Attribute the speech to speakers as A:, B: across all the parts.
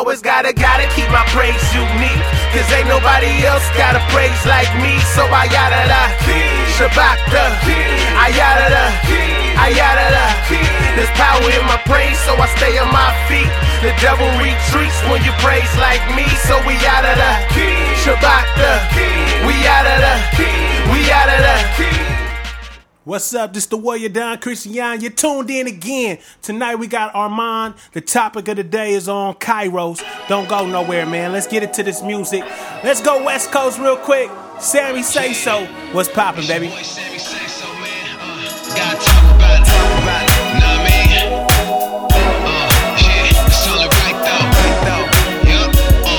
A: always gotta keep my praise unique. Cause ain't nobody else got a praise like me. So I yada da, Shabbat da, I yada da, I yada da. There's power in my praise, so I stay on my feet. The devil retreats when you praise like me. So we yada da, Shabbat da, we yada da, we yada da.
B: What's up? This the Warrior Don Christian. You're tuned in again. Tonight we got Armand. The topic of the day is on Kairos. Don't go nowhere, man. Let's get into this music. Let's go West Coast real quick. Sammy Say So. What's poppin', baby?
C: Gotta talk about it. Know what I mean? Yeah, it's only right though. Yup.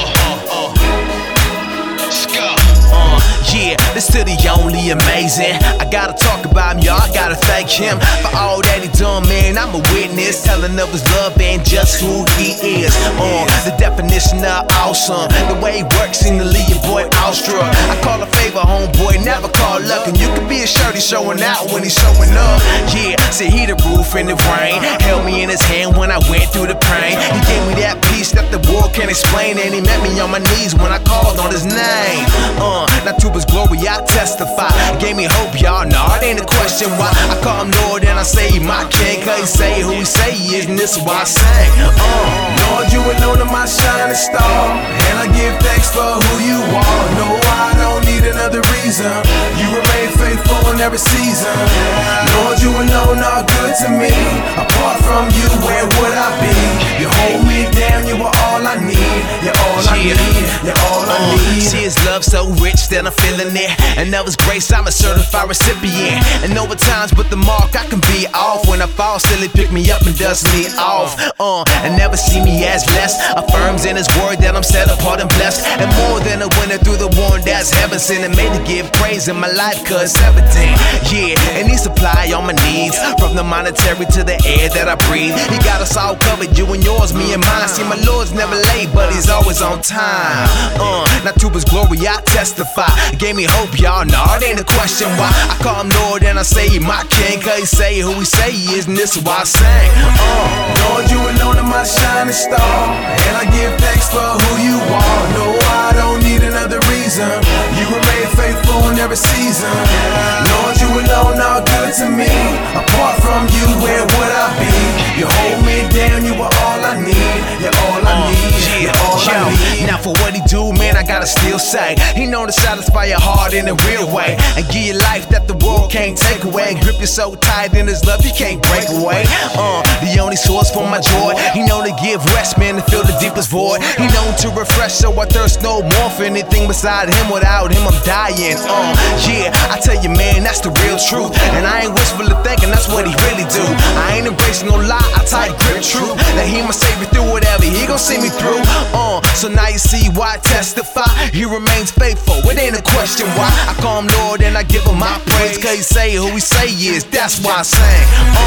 C: Let's go. Yeah, this city only amazing. I gotta talk about him, y'all. I gotta thank him for all that he done, man. I'm a witness, telling of his love and just who he is. The definition of awesome, the way he works in the lead, boy, awestruck. I call a favor, homeboy, never call luck. And you can be a shorty showing out when he's showing up. Yeah, see, he the roof in the rain. Held me in his hand when I went through the pain. He gave me that peace that the world can't explain. And he met me on my knees when I called on his name. Not to his glory, I testify. Gave me hope, y'all. Nah, it ain't a question why. I call him Lord and I say he my king. Cause he say who he say he is, and this is why I sang.
A: Lord, you alone are my shining star, and I give thanks for who you are. No, I don't need another reason. You remain faithful in every season. Lord, you alone are good to me. Apart from you, where would I be? You hold me down, you are all I need. You're all I need, you're all I need.
C: See his love so rich that I'm feeling it. And of his grace, I'm a certified recipient. And over times, but the mark I can be off. When I fall, still he pick me up and dust me off. And never see me as less. Affirms in his word that I'm set apart and blessed. And more than a winner through the one that's heaven sent. And made to give praise in my life, cause everything. Yeah, and he supply all my needs. From the monetary to the air that I breathe. He got us all covered, you and yours, me and mine. See, my Lord's never late, but he's always on time. Not to his glory, I testify. Gave me hope, y'all. Nah, it ain't a question why. I call him Lord and I say he my king. Cause he say who he say he is, and this is why I sang.
A: Lord, you alone are my shining star, and I give thanks for who you are. No, I don't need another reason. You remain faithful in every season. Lord, you alone are good to me. Apart from you, where would I be? You hold me down, you are all I need. You're all I need, you're all I need.
C: Now for what he do, man, I gotta still say he know to satisfy your heart in a real way. And give you life that the world can't take away. And grip you so tight in his love you can't break away. The only source for my joy. He know to give rest, man, to fill the deepest void. He known to refresh, so I thirst no more for anything beside him. Without him, I'm dying. Yeah, I tell you, man, that's the real truth. And I ain't wishful of thinking, that's what he really do. I ain't embracing no lie, I tight grip truth. That he my savior through whatever, he gon' see me through. So now you see why I testify. He remains faithful, it ain't a question why. I call him Lord and I give him my praise. Cause he say who he say he is, that's why I sang.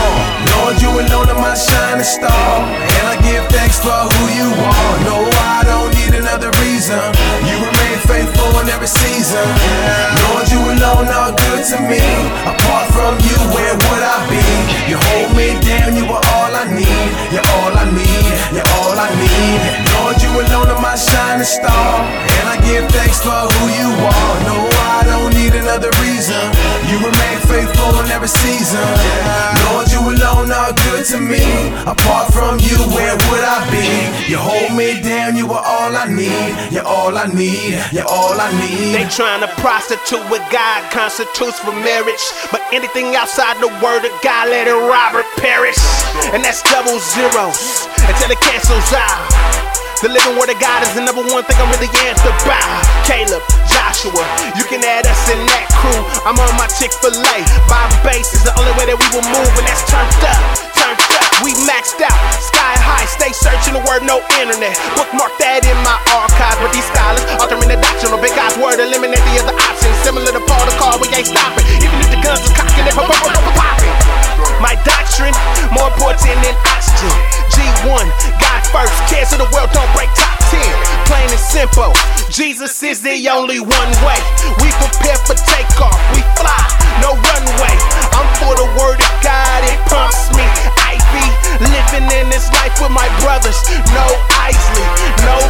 A: Lord, you alone are my shining star, and I give thanks for who you are. No, I don't need another reason. You remain faithful in every season. Lord, you alone are good to me. Apart from you, where would I be? You hold me down, you are all I need. You're all I need, you're all I need. Lord, you alone are my shining star, and I give thanks for who you are. No, I don't need another reason. You remain faithful in every season. Lord, you alone are good to me. Apart from you, where would I be? You hold me down, you are all I need. You're all I need, you're all I need.
B: They trying to prostitute what God constitutes for marriage, but anything outside the word of God, let it Robert perish. And that's double zeros until it cancels out. The living word of God is the number one thing I'm really amped about. Caleb, Joshua, you can add us in that crew. I'm on my Chick-fil-A. Bob Bass is the only way that we will move, and that's turned up, turned up. We maxed out, sky high, stay searching the word, no internet. Bookmark that in my archive with these scholars, altering the doctrine of big God's word, eliminate the other options. Similar to Paul the call, we ain't stopping. Even if the guns are cocking, they're popping. My doctrine, more important than oxygen. G1, God first, cares of the world don't break top 10. Plain and simple, Jesus is the only one way. We prepare for takeoff, we fly, no runway. I'm for the word of God, it pumps me. I be living in this life with my brothers. No Isley, no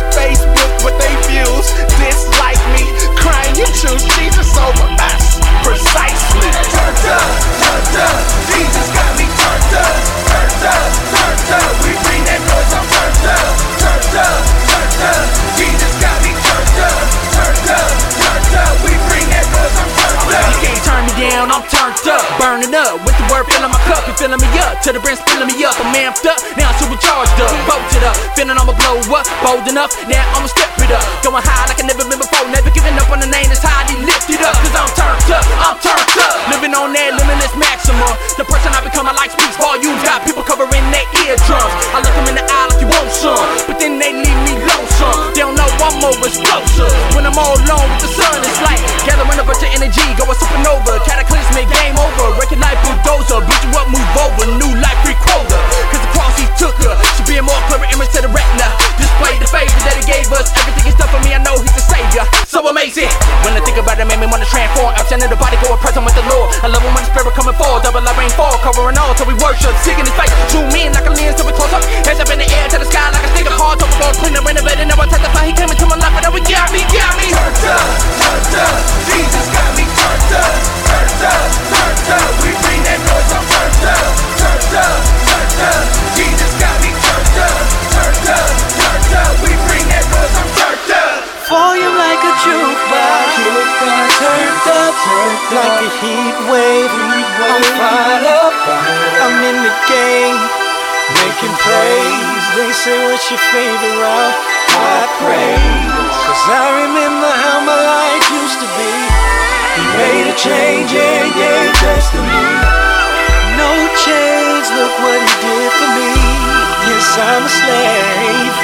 D: burning up. With the word filling my cup, you filling me up. To the brim spilling me up. I'm amped up, now I'm supercharged up. Bolted up, feeling I'ma blow up. Bold enough, now I'ma step it up. Going high like I never been before. Never giving up on the name that's highly lifted up. Cause I'm turned up, I'm turned up. Living on that limitless maximum. The person I become, I like speaks volumes. Got people covering their eardrums. I look them in the eye like you want some, but then they leave me lonesome. They don't know I'm more explosive. When I'm all alone with the sun, it's like gathering a bunch of energy, going supernova. Cataclysmic, game over. Wrecking life bulldozer. Beat you up, move over. New life, three-quarter. Cause the cross he took her should be a more clearer image to the retina. Display the favor that he gave us. Everything is done for me, I know he's the savior. So amazing. When I think about it, made me wanna transform. Absent of the body, go a present with the Lord. I love him when the spirit coming forward. Double I rain fall, covering all till we worship. Seeking his face, zoom in like a lens till we close up. Hands up in the air to the sky like a stick of hard. Talk about clean up in the bed and never testify. He came into my life and now he got me.
A: Turned up, Jesus got me turned up, turned up. We bring that noise, I'm turned up. Jesus got me turned up. We bring that noise, I'm turned up.
E: For you like a jukebox, turned up, like a heat wave. I'm fired up, I'm in the game, making plays. They say what's your favorite route? I pray, cause I remember how my life used to be. He made a change and gave destiny. No change, look what he did for me. Yes, I'm a slave.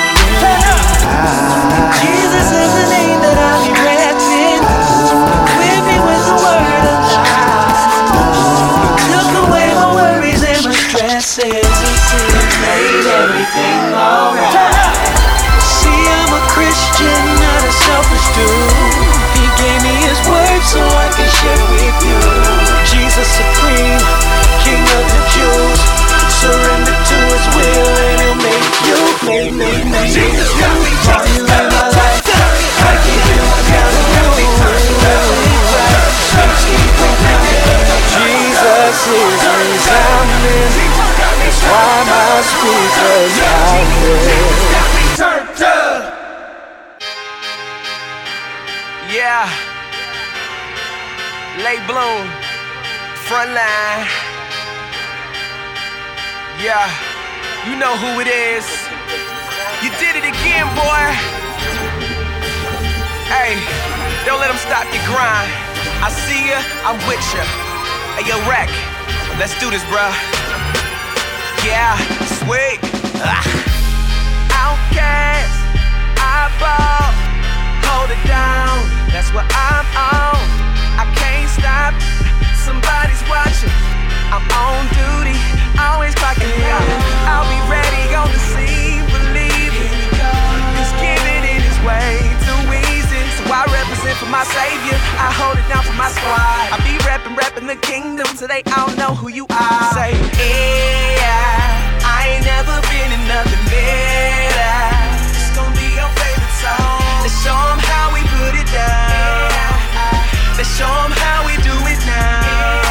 E: Jesus is the name that I'll be rapping. With me with the word of God. Took away my worries and my stresses. Made everything alright. See, I'm a Christian, not a selfish dude. He gave me his word so I can share with you. Jesus supreme, King of the Jews. Surrender to his will and he'll make you.
A: Jesus got me
E: You in my life, I give him my Jesus is resounding. That's why my speakers pounding.
A: turned up.
C: Yeah. Late bloom. Front line. Yeah. You know who it is. You did it again, boy. Hey, don't let them stop your grind. I see ya, I'm with ya. Hey, yo, Wreck, let's do this, bruh. Yeah, sweet. Outcast, I ball, hold it down. That's what I'm on. I can't stop. Somebody's watching. I'm on duty, always clocking out. I'll be ready on the scene, believe it. Cause giving it is way too easy. So I represent for my savior, I hold it down for my squad. I be reppin' the kingdom so they all know who you are. Say, yeah, I ain't never been in nothing better. It's gonna be your favorite song. Let's show 'em how we put it down. Let's show 'em how we do it now.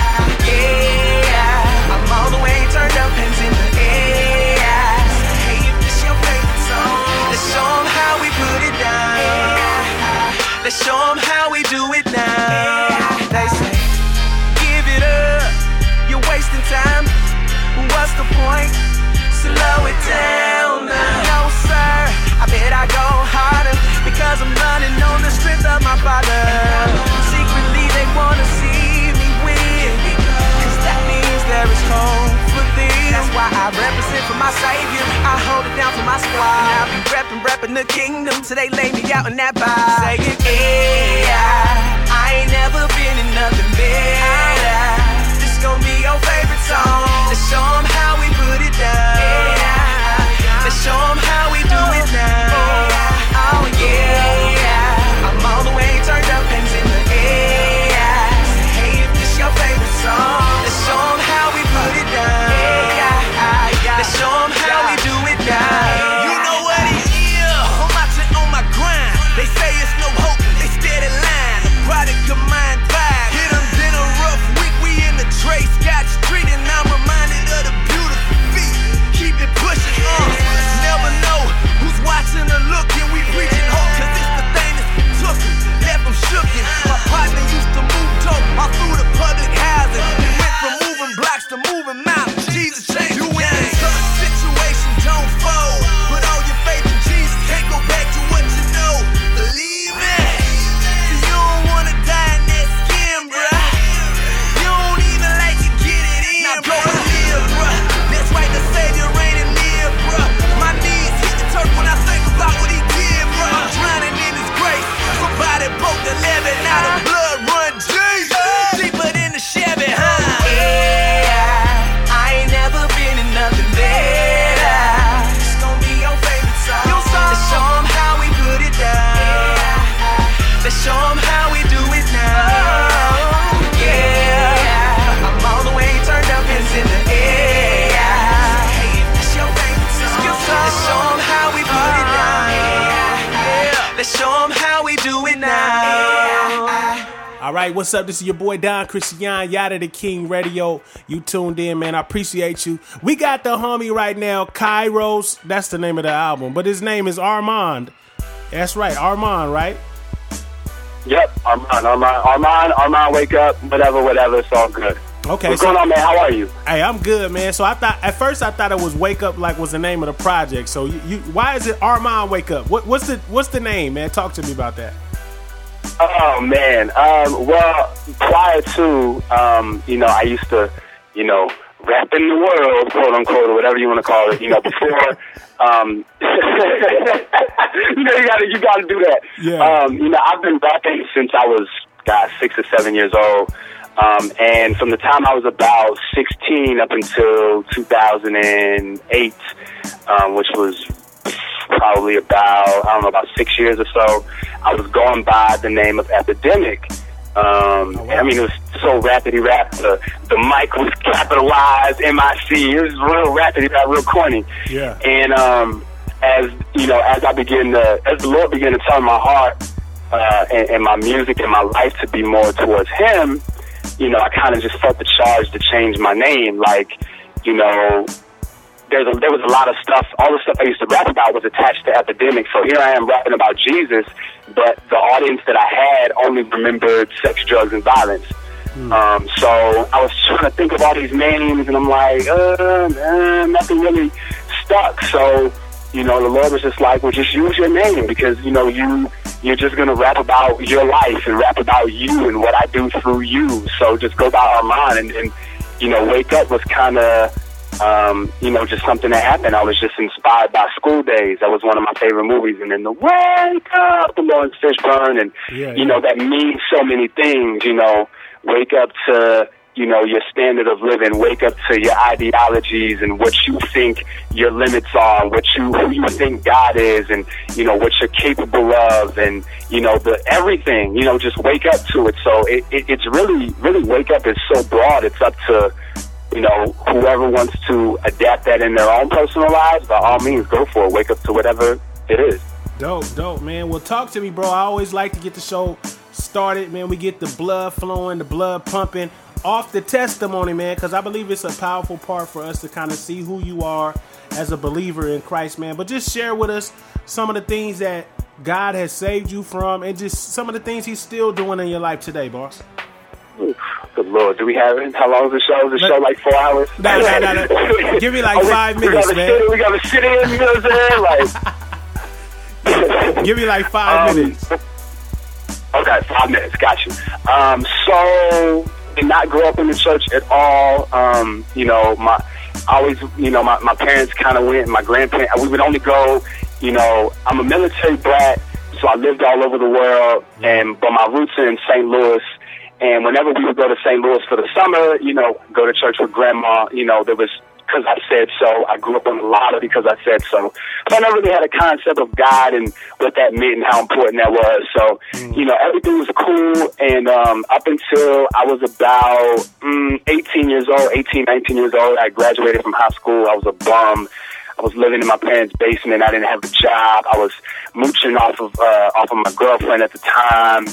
C: Yeah, I'm all the way turned up, hands in the air. Hey, if this your favorite song, let's show 'em how we put it down. Let's show 'em how we do it now. They say, give it up, you're wasting time. What's the point? Slow it down. No, sir, I bet I go harder because I'm running on the strength of my Father. Secretly, they wanna see me win, cause that means there is hope for them. That's why I represent for my savior, I hold it down for my squad. And I be reppin' the kingdom till they lay me out in that bar. Say it, yeah, I ain't never been in nothing better. This gon' be your favorite song. Let's show 'em how we put it down. Let's show 'em how we do it now. Oh yeah, I'm all the way turned up, hands in the air. Hey, if this your favorite song, let's show 'em how we put it down. Let's show 'em how we do it now. You know what it is, I'm out there on my grind. They say it's no hope, they steady line. A product of mind vibe. Hit 'em in a rough week, we in the Trey Scott Street, and I'm reminded of the beautiful feet. Keep it pushing, never know who's watching
F: All right, what's up? This is your boy Don Christian, Yada the King Radio. You tuned in, man. I appreciate you. We got the homie right now, Kairos. That's the name of the album, but his name is Armand. That's right, Armand, right?
G: Yep, Armand, wake up, whatever, it's all good.
F: Okay.
G: What's going on, man? How are you?
F: Hey, I'm good, man. So at first I thought it was Wake Up, like was the name of the project. So you why is it Armand Wake Up? What's the name, man? Talk to me about that.
G: Oh man. Well, prior to I used to, rap in the world, quote unquote, or whatever you want to call it. Before you gotta do that.
F: Yeah.
G: I've been rapping since I was 6 or 7 years old. And from the time I was about 16 up until 2008, which was probably about 6 years or so, I was going by the name of Epidemic. I mean, it was so rapidy rap. The mic was capitalized, MIC. It was real rapidy rap, real corny.
F: Yeah.
G: And as the Lord began to turn my heart and my music and my life to be more towards Him, I kind of just felt the charge to change my name. There was a lot of stuff. All the stuff I used to rap about was attached to Epidemic. So here I am rapping about Jesus, but the audience that I had only remembered sex, drugs, and violence. So I was trying to think of all these names, and I'm like, nothing really stuck. So, the Lord was just like, well, just use your name, because, you're just going to rap about your life and rap about you and what I do through you. So just go by Armand. And Wake Up was kind of, just something that happened. I was just inspired by School Days. That was one of my favorite movies. And then the Wake Up, the Lawrence Fishburne, and, that means so many things, wake up to, your standard of living, wake up to your ideologies and what you think your limits are, who you think God is, and, what you're capable of, and, everything, just wake up to it. So it's really Wake Up is so broad. It's up to, whoever wants to adapt that in their own personal lives, by all means, go for it. Wake up to whatever it is.
F: Dope, man. Well, talk to me, bro. I always like to get the show started, man. We get the blood flowing, the blood pumping off the testimony, man, because I believe it's a powerful part for us to kind of see who you are as a believer in Christ, man. But just share with us some of the things that God has saved you from, and just some of the things He's still doing in your life today, boss.
G: Good Lord, do we have it? How long is the show? Is the show like 4 hours?
F: No. Give me like 5 minutes, man.
G: We gotta sit in, you know what I'm saying?
F: Give me like 5 minutes.
G: Okay, 5 minutes, got you. So did not grow up in the church at all. My parents kind of went, my grandparents, we would only go, I'm a military brat, so I lived all over the world, but my roots are in St. Louis. And whenever we would go to St. Louis for the summer, go to church with grandma, there was, because I said so. I grew up on a lot of because I said so. So I never really had a concept of God and what that meant and how important that was. So, everything was cool. And up until I was about 19 years old, I graduated from high school. I was a bum. I was living in my parents' basement. I didn't have a job. I was mooching off of my girlfriend at the time.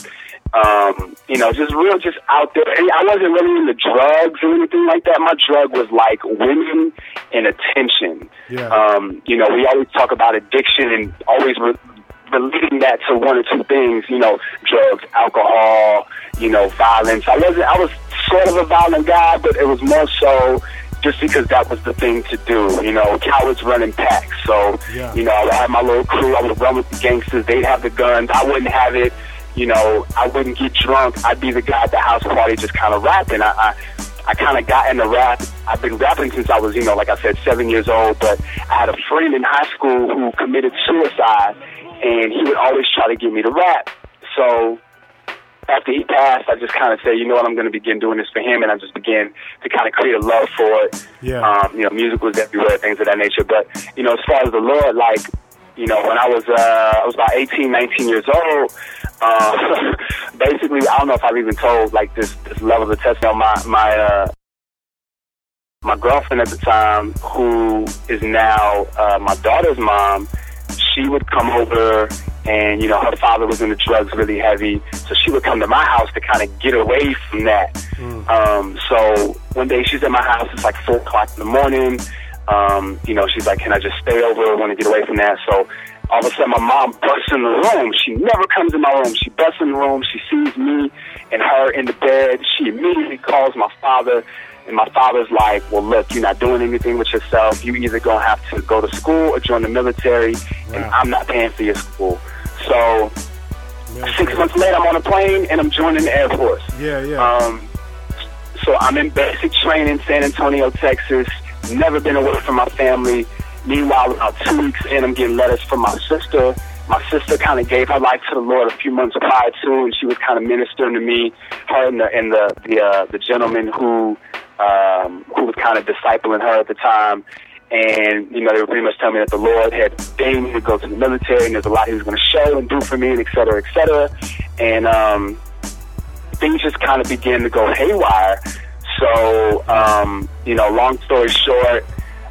G: Just out there. And I wasn't really into drugs or anything like that. My drug was like women and attention.
F: Yeah.
G: We always talk about addiction and always relating that to one or two things, drugs, alcohol, violence. I was sort of a violent guy, but it was more so just because that was the thing to do. Cowards running packs. So,
F: yeah.
G: I would have my little crew. I would run with the gangsters. They'd have the guns. I wouldn't have it. I wouldn't get drunk. I'd be the guy at the house party just kind of rapping. I kind of got into rap. I've been rapping since I was, like I said, 7 years old. But I had a friend in high school who committed suicide, and he would always try to get me to rap. So after he passed, I just kind of said, I'm going to begin doing this for him. And I just began to kind of create a love for it.
F: Yeah.
G: Music was everywhere, things of that nature. But, as far as the Lord, when I was about 18, 19 years old, basically, I don't know if I've even told this level of testimony. My girlfriend at the time, who is now my daughter's mom, she would come over And, her father was into drugs really heavy, so she would come to my house to kind of get away from that. So one day she's at my house, it's like 4 o'clock in the morning. She's like, can I just stay over? I want to get away from that. So all of a sudden my mom busts in the room. She never comes in my room. She busts in the room. She sees me and her in the bed. She immediately calls my father. And my father's like, well, look, you're not doing anything with yourself. You either going to have to go to school or join the military, and I'm not paying for your school. So 6 months later, I'm on a plane, and I'm joining the Air Force. So I'm in basic training, San Antonio, Texas. Never been away from my family. Meanwhile, about 2 weeks in, I'm getting letters from my sister. My sister kind of gave her life to the Lord a few months prior to, and she was kind of ministering to me. Her and the gentleman who was kind of discipling her at the time. And, they were pretty much telling me that the Lord had ordained me to go to the military, and there's a lot he was going to show and do for me, and et cetera, et cetera. And things just kind of began to go haywire. So, long story short,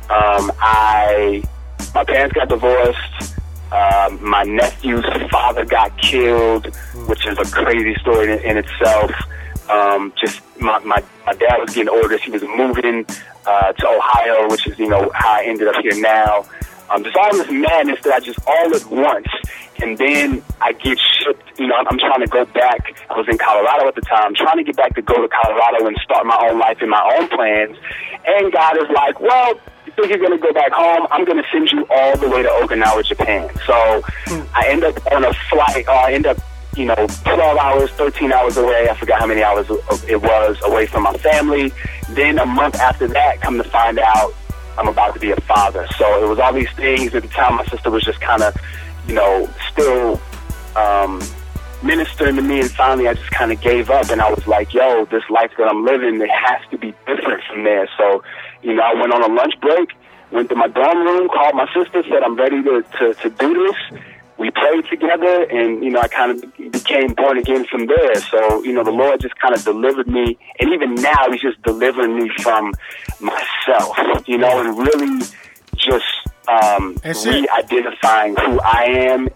G: my parents got divorced. My nephew's father got killed, which is a crazy story in itself. Just my dad was getting orders. He was moving to Ohio, which is, how I ended up here now. Just all this madness that I just all at once. And then I get shipped, I'm trying to go back. I was in Colorado at the time, trying to get back to go to Colorado and start my own life and my own plans. And God is like, well, you think you're going to go back home? I'm going to send you all the way to Okinawa, Japan. So I end up on a flight, 12 hours, 13 hours away. I forgot how many hours it was away from my family. Then a month after that, come to find out I'm about to be a father. So it was all these things. At the time, my sister was just kind of, still ministering to me. And finally, I just kind of gave up. And I was like, yo, this life that I'm living, it has to be different from there. So, I went on a lunch break, went to my dorm room, called my sister, said I'm ready to do this. We prayed together, and, I kind of became born again from there. So, the Lord just kind of delivered me. And even now, He's just delivering me from myself, and really just re-identifying who I am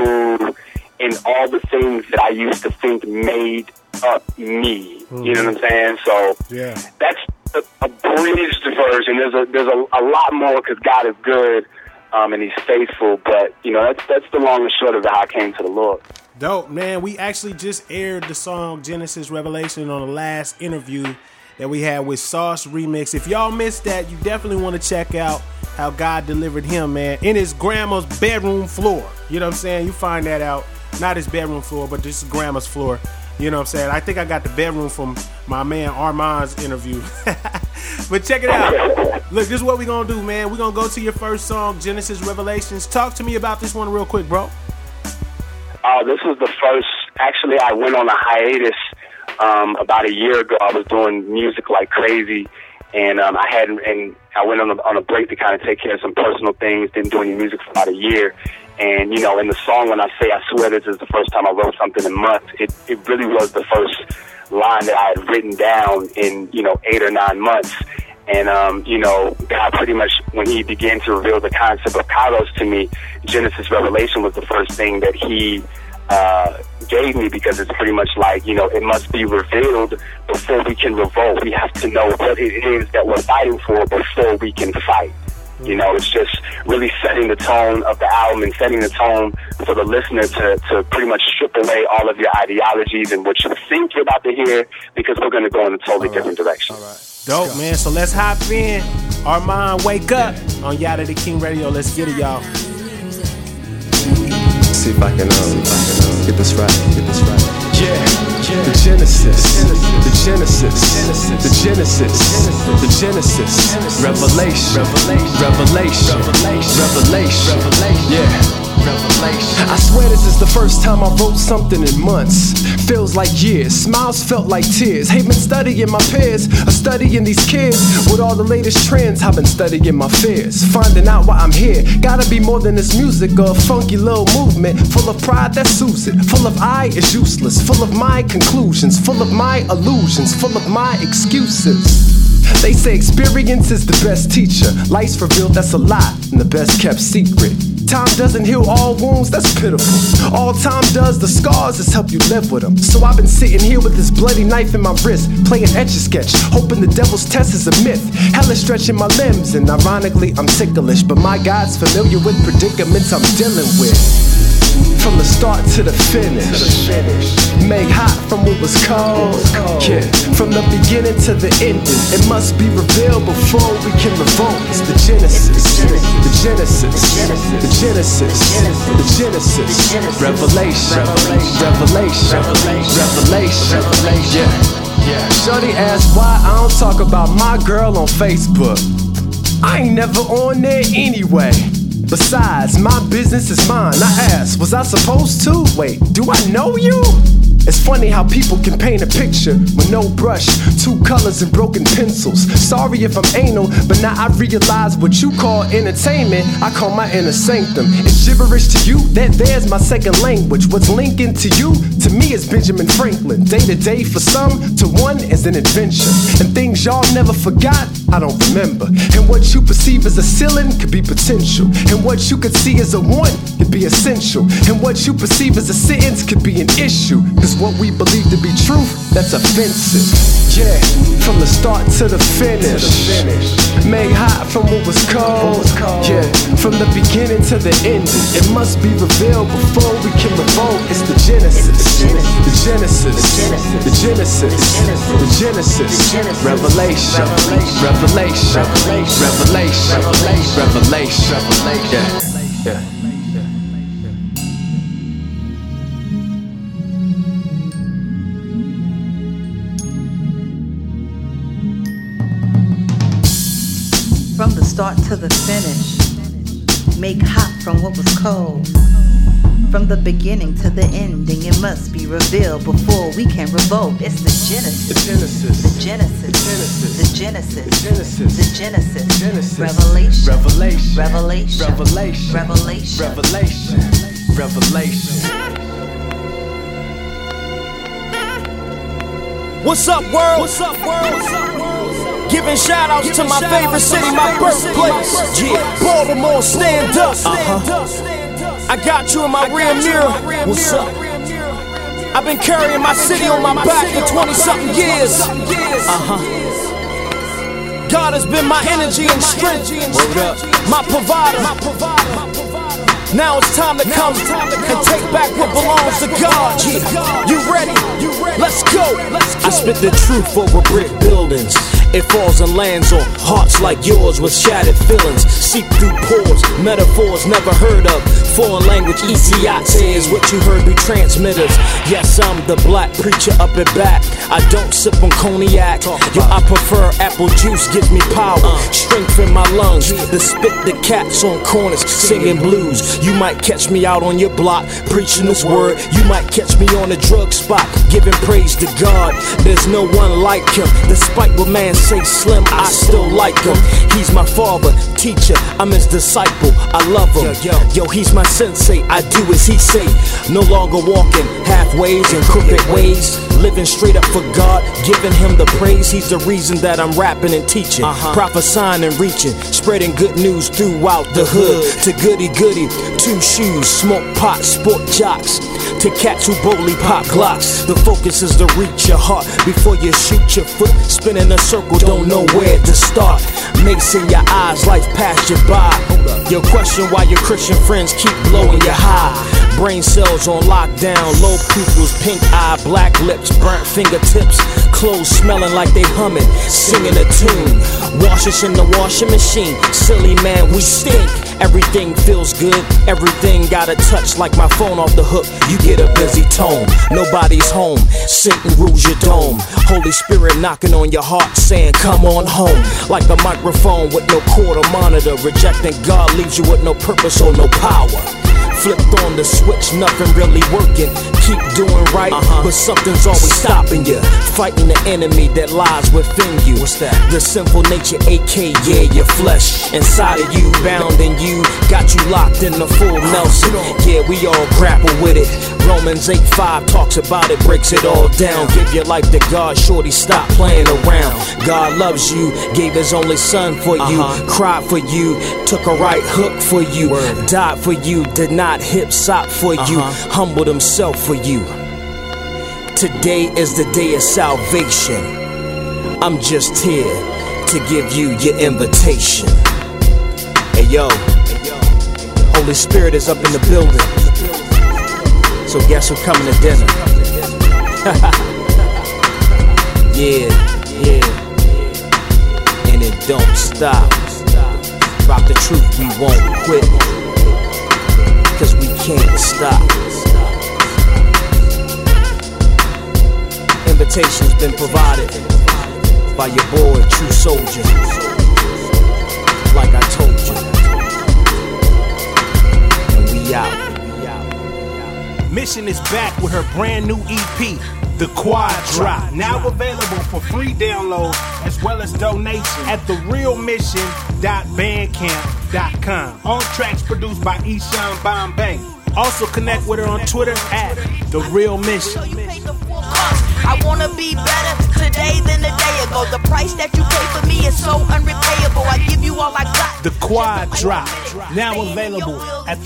G: and all the things that I used to think made up me. You know what I'm saying? So that's a abridged version. There's a lot more because God is good. And He's faithful, but that's the long and short of how I came to the Lord.
F: Dope, man. We actually just aired the song Genesis Revelation on the last interview that we had with Sauce Remix. If y'all missed that, you definitely want to check out how God delivered him, man, in his grandma's bedroom floor. You know what I'm saying? You find that out. Not his bedroom floor, but just grandma's floor. You know what I'm saying? I think I got the bedroom from my man Armand's interview. But check it out. Look, this is what we're going to do, man. We're going to go to your first song, Genesis Revelations. Talk to me about this one real quick, bro.
G: This was the first. Actually, I went on a hiatus about a year ago. I was doing music like crazy. And I went on a break to kind of take care of some personal things. Didn't do any music for about a year. And, in the song, when I say I swear this is the first time I wrote something in months, it really was the first line that I had written down in, 8 or 9 months. And, God pretty much, when He began to reveal the concept of Kairos to me, Genesis Revelation was the first thing that He gave me, because it's pretty much like, it must be revealed before we can revolt. We have to know what it is that we're fighting for before we can fight. It's just really setting the tone of the album and setting the tone for the listener to pretty much strip away all of your ideologies and what you think you're about to hear, because we're going to go in a totally different direction.
F: Dope, man. So let's hop in. Armand, Wake Up on Yada the King Radio. Let's get it, y'all.
H: See if I can get this right. The Genesis, Revelation. Yeah. I swear this is the first time I wrote something in months. Feels like years, smiles felt like tears. Hate been studying my peers, studying these kids. With all the latest trends, I've been studying my fears. Finding out why I'm here, gotta be more than this music or a funky little movement. Full of pride that soothes it, full of I is useless. Full of my conclusions, full of my illusions, full of my excuses. They say experience is the best teacher. Life's revealed, that's a lie, and the best kept secret. time doesn't heal all wounds, that's pitiful. All time does, the scars, is help you live with them. So I've been sitting here with this bloody knife in my wrist, playing Etch-a-Sketch, hoping the devil's test is a myth. Hell is stretching my limbs, and ironically I'm ticklish, but my God's familiar with predicaments I'm dealing with. From the start to the finish, made hot from what was cold. Yeah, from the beginning to the ending, it must be revealed before we can revolt. It's the Genesis, the Genesis, the Genesis, the Genesis, Revelation, Revelation, Revelation. Yeah. Shorty asked why I don't talk about my girl on Facebook. I ain't never on there anyway. Besides, my business is mine. I asked, was I supposed to? Wait, do I know you? It's funny how people can paint a picture with no brush, two colors and broken pencils. Sorry if I'm anal, but now I realize what you call entertainment, I call my inner sanctum. It's gibberish to you, that there's my second language. What's linking to you, to me is Benjamin Franklin. Day to day for some, to one is an adventure. And things y'all never forgot, I don't remember. And what you perceive as a ceiling could be potential. And what you could see as a want could be essential. And what you perceive as a sentence could be an issue. Cause what we believe to be truth, that's offensive. Yeah, from the start to the finish, made hot from what was cold. Yeah, from the beginning to the ending, it must be revealed before we can revolt. It's the Genesis, the Genesis, the Genesis, the Genesis, Revelation, Revelation, Revelation, Revelation. Yeah.
I: From the start to the finish, make hot from what was cold. From the beginning to the ending, it must be revealed before we can revolt. It's the Genesis, the Genesis, the Genesis, the Genesis, the Genesis, Revelation, Revelation, Revelation, Revelation, Revelation, Revelation.
J: What's up, world? What's up, world? Giving shout outs to my favorite city, my birthplace. Yeah, Baltimore, stand up. I got you in my rear mirror. What's up? I've been carrying my city on my back for 20-something years. God has been my energy and strength, my provider. Now it's time to come and take back what belongs to God. You ready? Let's go. I spit the truth over brick buildings. It falls and lands on hearts like yours with shattered feelings. Seep through pores, metaphors never heard of. Foreign language, ECI says what you heard be transmitters. Yes, I'm the black preacher up and back. I don't sip on cognac. Yo, I prefer apple juice, gives me power. Strength in my lungs. The spit the cats on corners, singing blues. You might catch me out on your block, preaching this word. You might catch me on a drug spot, giving praise to God. There's no one like him. Despite what man say slim, I still like him. He's my father, teacher, I'm his disciple. I love him. Yo, he's my sensei, I do as he say. No longer walking halfways and crooked ways. Living straight up for God, giving him the praise. He's the reason that I'm rapping and teaching, prophesying and reaching, spreading good news throughout the hood. To goody goody, two shoes, smoke pot, sport jocks. To cats who boldly pop Glocks. The focus is to reach your heart before you shoot your foot. Spinning a circle, don't know where to start. Mace in your eyes, life pass you by. Your question why your Christian friends keep blowing you high. Brain cells on lockdown, low pupils, pink eye, black lips, burnt fingertips, clothes smelling like they humming, singing a tune. Wash us in the washing machine, silly man, we stink. Everything feels good, everything got a touch like my phone off the hook. You get a busy tone, nobody's home. Satan rules your dome. Holy Spirit knocking on your heart, saying come on home. Like a microphone with no cord or monitor. Rejecting God leaves you with no purpose or no power. Flipped on the switch, nothing really working. Keep doing right, but something's always stopping you. Fighting the enemy that lies within you. What's that? The sinful nature, aka your flesh. Inside of you, bound in you, got you locked in the full Nelson. Yeah, we all grapple with it. Romans 8:5 talks about it, breaks it all down. Give your life to God, shorty, stop playing around. God loves you, gave his only son for you, cried for you, took a right hook for you, died for you, did not hip sop for you, humbled himself for you. Today is the day of salvation. I'm just here to give you your invitation. Hey yo, Holy Spirit is up in the building. So guess who's coming to dinner? Yeah. And it don't stop. Rock the truth, we won't quit. Cause we can't stop. Invitation's been provided by your boy, True Soldier. Like I told you. And we out.
F: Mission is back with her brand new EP, The Quad Drop. Now available for free download as well as donation at therealmission.bandcamp.com. All tracks produced by Eshawn Bombay. Also connect with her on Twitter at The Real Mission.
K: I wanna be better today than the day ago. The price that you pay for me is so unrepayable. I give you all I got.
F: The Quad Drop, now available at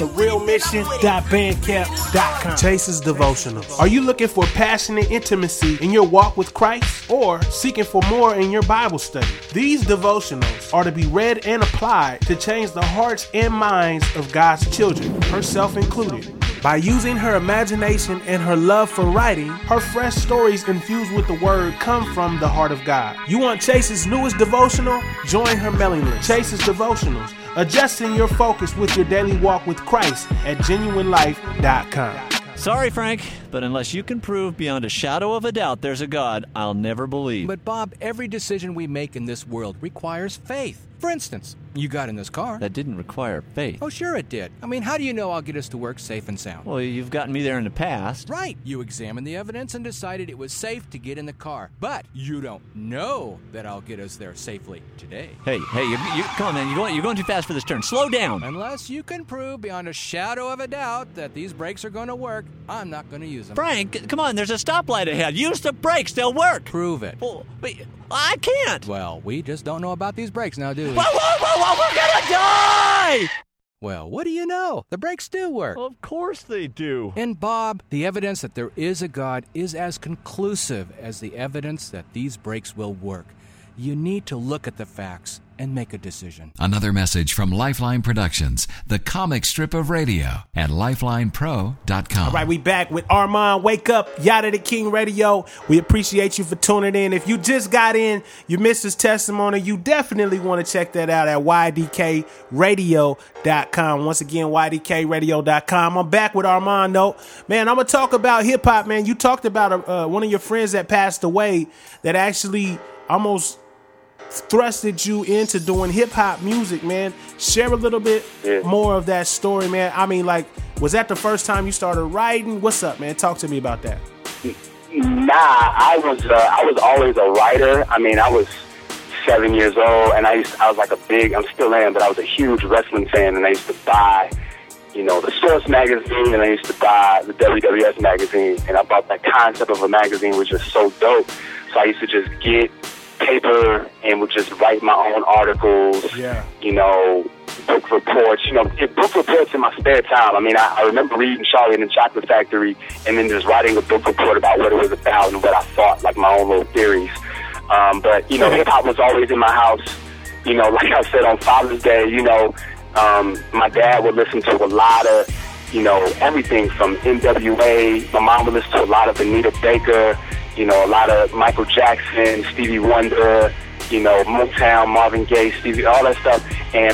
F: therealmission.bandcamp.com. Chase's Devotionals. Are you looking for passionate intimacy in your walk with Christ or seeking for more in your Bible study? These devotionals are to be read and applied to change the hearts and minds of God's children, herself included. By using her imagination and her love for writing, her fresh stories infused with the word come from the heart of God. You want Chase's newest devotional? Join her mailing list. Chase's Devotionals, adjusting your focus with your daily walk with Christ at genuinelife.com.
L: Sorry, Frank, but unless you can prove beyond a shadow of a doubt there's a God, I'll never believe.
M: But Bob, every decision we make in this world requires faith. For instance, you got in this car.
L: That didn't require faith.
M: Oh, sure it did. I mean, how do you know I'll get us to work safe and sound?
L: Well, you've gotten me there in the past.
M: Right. You examined the evidence and decided it was safe to get in the car. But you don't know that I'll get us there safely today.
L: Hey, you come on, man. You're going too fast for this turn. Slow down.
M: Unless you can prove beyond a shadow of a doubt that these brakes are going to work, I'm not going to use them.
L: Frank, come on. There's a stoplight ahead. Use the brakes. They'll work.
M: Prove it.
L: Well, but I can't.
M: Well, we just don't know about these brakes now, do we?
L: Whoa, we're gonna die!
M: Well, what do you know? The brakes do work.
L: Well, of course they do.
M: And Bob, the evidence that there is a God is as conclusive as the evidence that these brakes will work. You need to look at the facts and make a decision.
N: Another message from Lifeline Productions, the comic strip of radio at lifelinepro.com.
F: All right, we back with Armand Wake Up, Yada the King Radio. We appreciate you for tuning in. If you just got in, you missed his testimony, you definitely want to check that out at ydkradio.com. Once again, ydkradio.com. I'm back with Armand. Man, I'm going to talk about hip-hop, man. You talked about one of your friends that passed away that actually almost thrusted you into doing hip-hop music, man. Share a little bit more of that story, man. I mean, like, was that the first time you started writing? What's up, man? Talk to me about that.
G: Nah, I was always a writer. I mean, I was 7 years old, and I was like I'm still am, but I was a huge wrestling fan, and I used to buy, the Source magazine, and I used to buy the WWS magazine, and I thought that concept of a magazine was just so dope. So I used to just get paper and would just write my own articles, book reports, book reports in my spare time. I mean, I remember reading Charlie and the Chocolate Factory and then just writing a book report about what it was about and what I thought, like my own little theories. But hip-hop was always in my house. Like I said, on Father's Day, my dad would listen to a lot of, everything from NWA. My mom would listen to a lot of Anita Baker, a lot of Michael Jackson, Stevie Wonder, Motown, Marvin Gaye, Stevie, all that stuff. And,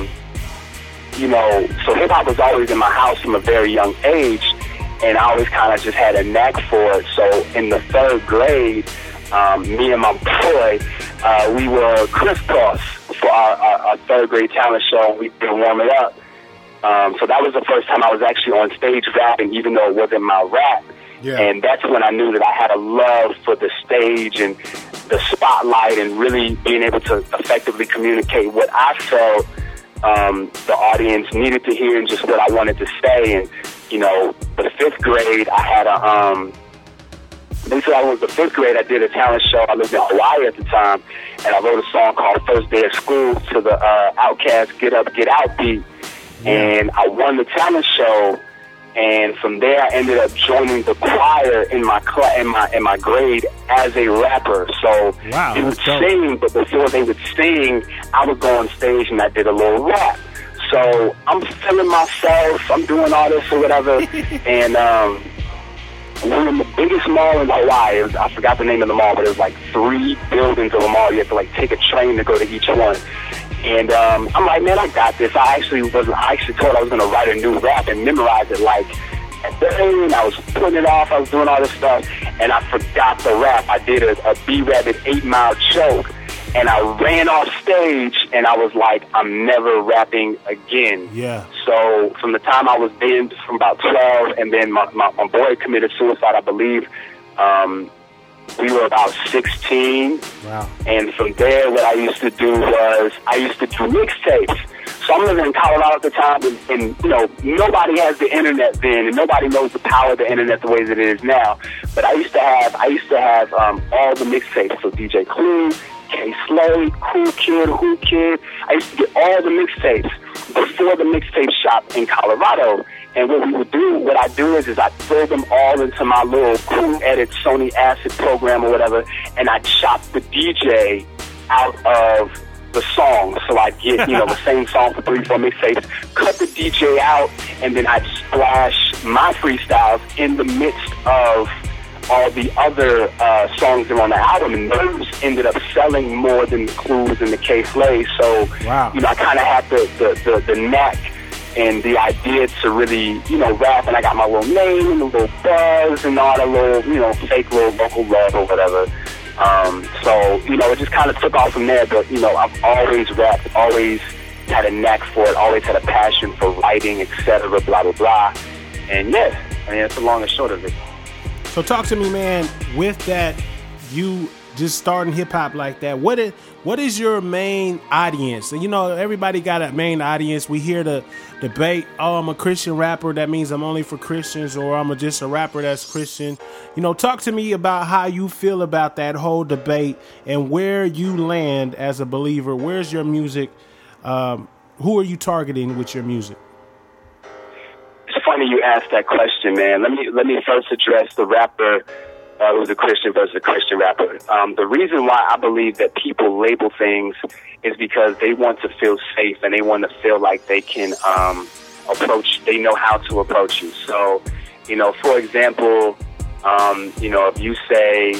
G: so hip-hop was always in my house from a very young age, and I always kind of just had a knack for it. So in the third grade, me and my boy, we were crisscross for our third grade talent show, and we'd been warming up. So that was the first time I was actually on stage rapping, even though it wasn't my rap. Yeah. And that's when I knew that I had a love for the stage and the spotlight and really being able to effectively communicate what I felt the audience needed to hear and just what I wanted to say. And, the fifth grade, I had the fifth grade, I did a talent show. I lived in Hawaii at the time, and I wrote a song called First Day of School to the Outkast Get Up, Get Out beat. And I won the talent show, and from there I ended up joining the choir in my grade as a rapper. So they would sing, but before they would sing, I would go on stage and I did a little rap. So I'm feeling myself, I'm doing all this or whatever, and we're in the biggest mall in Hawaii. I forgot the name of the mall, but it was like 3 buildings of a mall. You have to like take a train to go to each one. And I'm like, man, I got this. I actually thought I was going to write a new rap and memorize it like at the end. I was putting it off. I was doing all this stuff, and I forgot the rap. I did a B-Rabbit 8 Mile choke, and I ran off stage, and I was like, I'm never rapping again.
F: Yeah.
G: So from the time I was banned from about 12, and then my boy committed suicide, I believe, we were about 16.
F: Wow.
G: And from there, what I used to do was I used to do mixtapes. So I'm living in Colorado at the time, and you know, nobody has the internet then, and nobody knows the power of the internet the way that it is now. But I used to have all the mixtapes. So DJ Clue, K Slade, Cool Kid, Who Kid. I used to get all the mixtapes before the mixtape shop in Colorado. And what I do is I throw them all into my little Cool Edit Sony Acid program or whatever, and I chop the DJ out of the song. So I get, the same song for 3-4 mixtapes, cut the DJ out, and then I'd splash my freestyles in the midst of all the other songs that are on the album, and those ended up selling more than the Clues and the K Slade. So, I kind of had the knack and the idea to really, rap, and I got my little name and a little buzz and all the little, fake little local love or whatever. So, it just kind of took off from there, but, I've always rapped, always had a knack for it, always had a passion for writing, etc., blah, blah, blah. And that's the long and short of it.
F: So talk to me, man, with that, you just starting hip-hop like that, what is your main audience? And everybody got a main audience. We hear the debate, I'm a Christian rapper, that means I'm only for Christians, or I'm just a rapper that's Christian. Talk to me about how you feel about that whole debate and where you land as a believer. Where's your music? Who are you targeting with your music?
G: It's funny you asked that question, man. Let me first address the rapper who's a Christian versus a Christian rapper. The reason why I believe that people label things is because they want to feel safe and they want to feel like they can they know how to approach you. So, for example, if you say,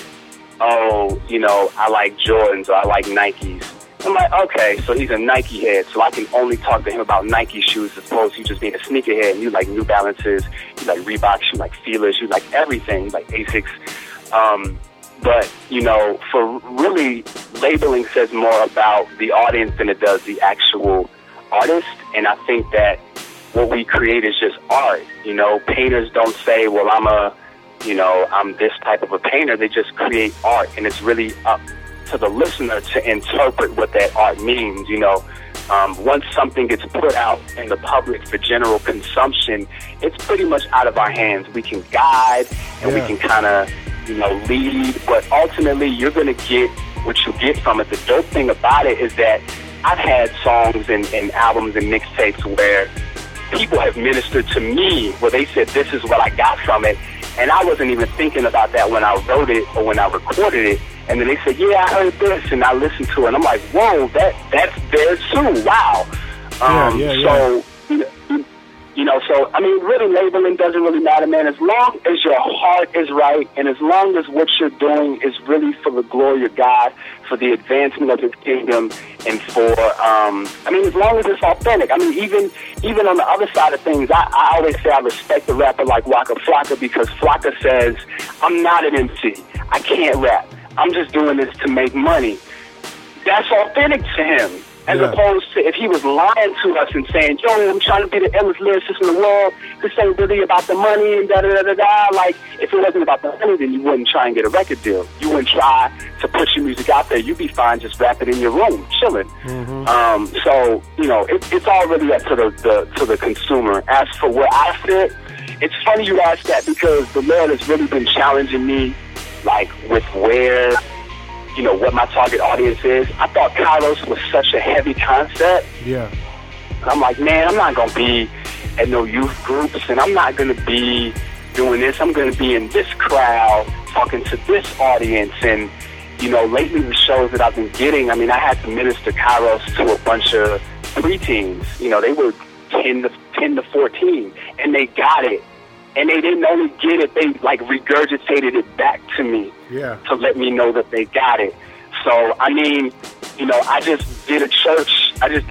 G: I like Jordans or I like Nikes, I'm like, okay, so he's a Nike head, so I can only talk to him about Nike shoes as opposed to just being a sneakerhead, and you like New Balances, you like Reeboks, you like Feelers, you like everything, you like Asics. But, for really, labeling says more about the audience than it does the actual artist, and I think that what we create is just art. Painters don't say, well, I'm this type of a painter. They just create art, and it's really up to the listener to interpret what that art means. Once something gets put out in the public for general consumption, it's pretty much out of our hands. We can guide and we can kind of, lead, but ultimately you're going to get what you get from it. The dope thing about it is that I've had songs and albums and mixtapes where people have ministered to me, where they said, this is what I got from it, and I wasn't even thinking about that when I wrote it or when I recorded it. And then they said, yeah, I heard this, and I listened to it, and I'm like, whoa, that's there too, wow. So, really labeling doesn't really matter, man. As long as your heart is right, and as long as what you're doing is really for the glory of God, for the advancement of His kingdom, and for, as long as it's authentic. Even on the other side of things, I always say I respect a rapper like Waka Flocka, because Flocka says, I'm not an MC. I can't rap. I'm just doing this to make money. That's authentic to him. As opposed to if he was lying to us and saying, yo, I'm trying to be the illest lyricist in the world. This ain't really about the money and da-da-da-da-da. Like, if it wasn't about the money, then you wouldn't try and get a record deal. You wouldn't try to put your music out there. You'd be fine just rapping in your room, chilling.
F: Mm-hmm.
G: It's all really up to the consumer. As for where I fit, it's funny you ask that because the Lord has really been challenging me, like, with where, you know, what my target audience is. I thought Kairos was such a heavy concept.
F: Yeah.
G: I'm like, man, I'm not going to be at no youth groups, and I'm not going to be doing this. I'm going to be in this crowd talking to this audience. And, you know, lately the shows that I've been getting, I mean, I had to minister Kairos to a bunch of preteens. You know, they were 10 to 14, and they got it. And they didn't only get it, they, like, regurgitated it back to me to let me know that they got it. So, I mean, you know, I just did a church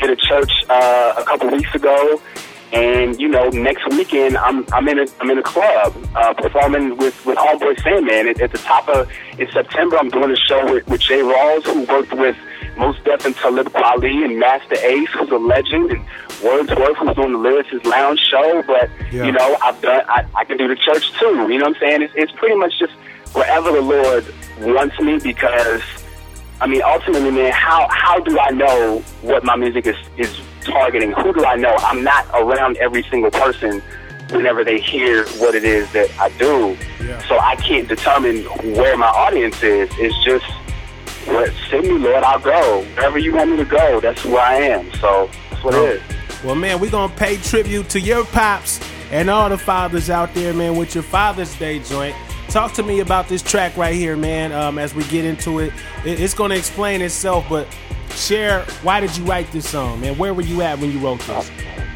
G: a couple weeks ago, and, you know, next weekend I'm in a club performing with Homeboy Sandman. At the top of in September, I'm doing a show with Jay Rawls, who worked with Mos Def and Talib Kweli, and Master Ace, who's a legend, and Wordsworth, who's doing the Lyricist Lounge show. But you know, I can do the church too. You know what I'm saying? It's pretty much just wherever the Lord wants me, because I mean, ultimately, man, how do I know what my music is targeting? Who do I know? I'm not around every single person whenever they hear what it is that I do. So I can't determine where my audience is. It's just, send me, Lord, I'll go. Wherever you want me to go, that's where I am. So that's what it is.
F: Well, man, we're going to pay tribute to your pops and all the fathers out there, man, with your Father's Day joint. Talk to me about this track right here, man, as we get into it. It's going to explain itself, but share, why did you write this song, man? Where were you at when you wrote this?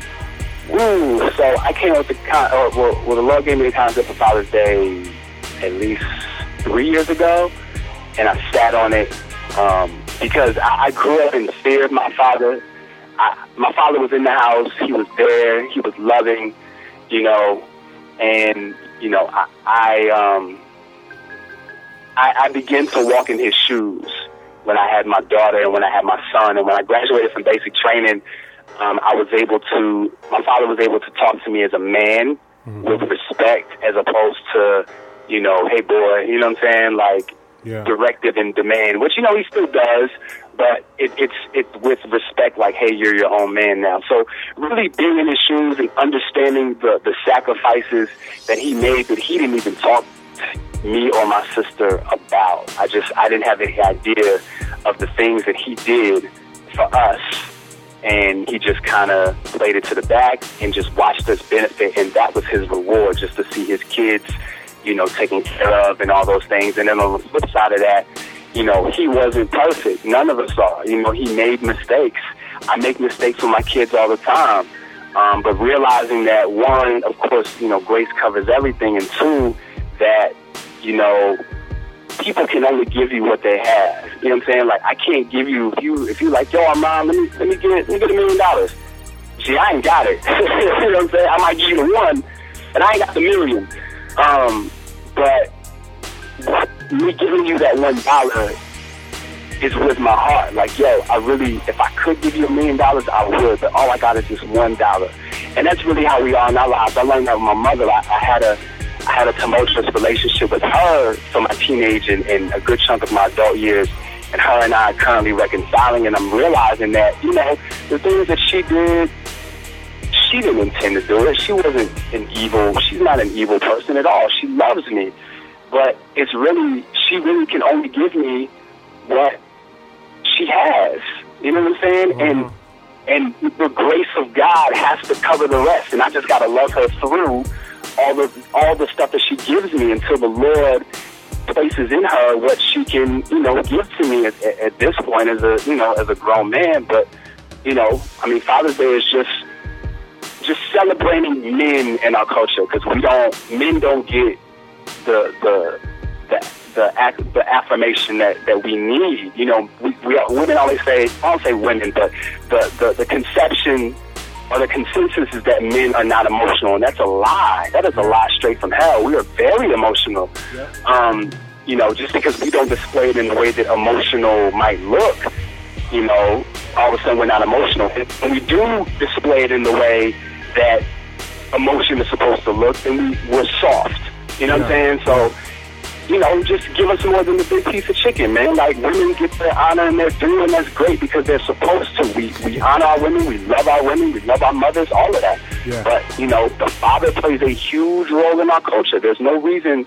G: Ooh, so I came up with the Lord gave me the concept for Father's Day at least 3 years ago, and I sat on it because I grew up in the fear of my father. My father was in the house. He was there. He was loving, you know, and, you know, I began to walk in his shoes when I had my daughter and when I had my son. And when I graduated from basic training, my father was able to talk to me as a man with respect, as opposed to, you know, hey boy, you know what I'm saying? Like, directive and demand, which, you know, he still does, but it's with respect, like, hey, you're your own man now. So really being in his shoes and understanding the sacrifices that he made that he didn't even talk to me or my sister about. I didn't have any idea of the things that he did for us, and he just kind of played it to the back and just watched us benefit, and that was his reward, just to see his kids, you know, taken care of and all those things. And then on the flip side of that, you know, he wasn't perfect. None of us are. You know, he made mistakes. I make mistakes with my kids all the time. But realizing that, one, of course, you know, grace covers everything, and two, that, you know, people can only give you what they have. You know what I'm saying? Like, I can't give you, if you like, yo, Mom, let me get $1 million. Gee, I ain't got it. You know what I'm saying? I might give you the one, and I ain't got the million. But me giving you that $1 is with my heart. Like, yo, I really, if I could give you $1 million, I would, but all I got is just $1. And that's really how we are in our lives. I learned that with my mother. I had a tumultuous relationship with her for my teenage and a good chunk of my adult years, and her and I are currently reconciling, and I'm realizing that, you know, the things that she did, she didn't intend to do it. She wasn't she's not an evil person at all. She loves me. But it's really, she really can only give me what she has. You know what I'm saying? Mm-hmm. And the grace of God has to cover the rest. And I just got to love her through all the stuff that she gives me until the Lord places in her what she can, you know, give to me at this point as a grown man. But, you know, I mean, Father's Day is just celebrating men in our culture, because men don't get the affirmation that we need. You know, women always say, I don't say women, but the conception or the consensus is that men are not emotional, and that's a lie. That is a lie straight from hell. We are very emotional. Yeah. You know, just because we don't display it in the way that emotional might look, you know, all of a sudden we're not emotional. And when we do display it in the way that emotion is supposed to look, then we're soft. You know what I'm saying? So just give us more than the big piece of chicken, man. Like, women get their honor and their due, and that's great because they're supposed to. We honor our women, we love our women, we love our mothers, all of that.
F: Yeah.
G: But, the father plays a huge role in our culture. There's no reason,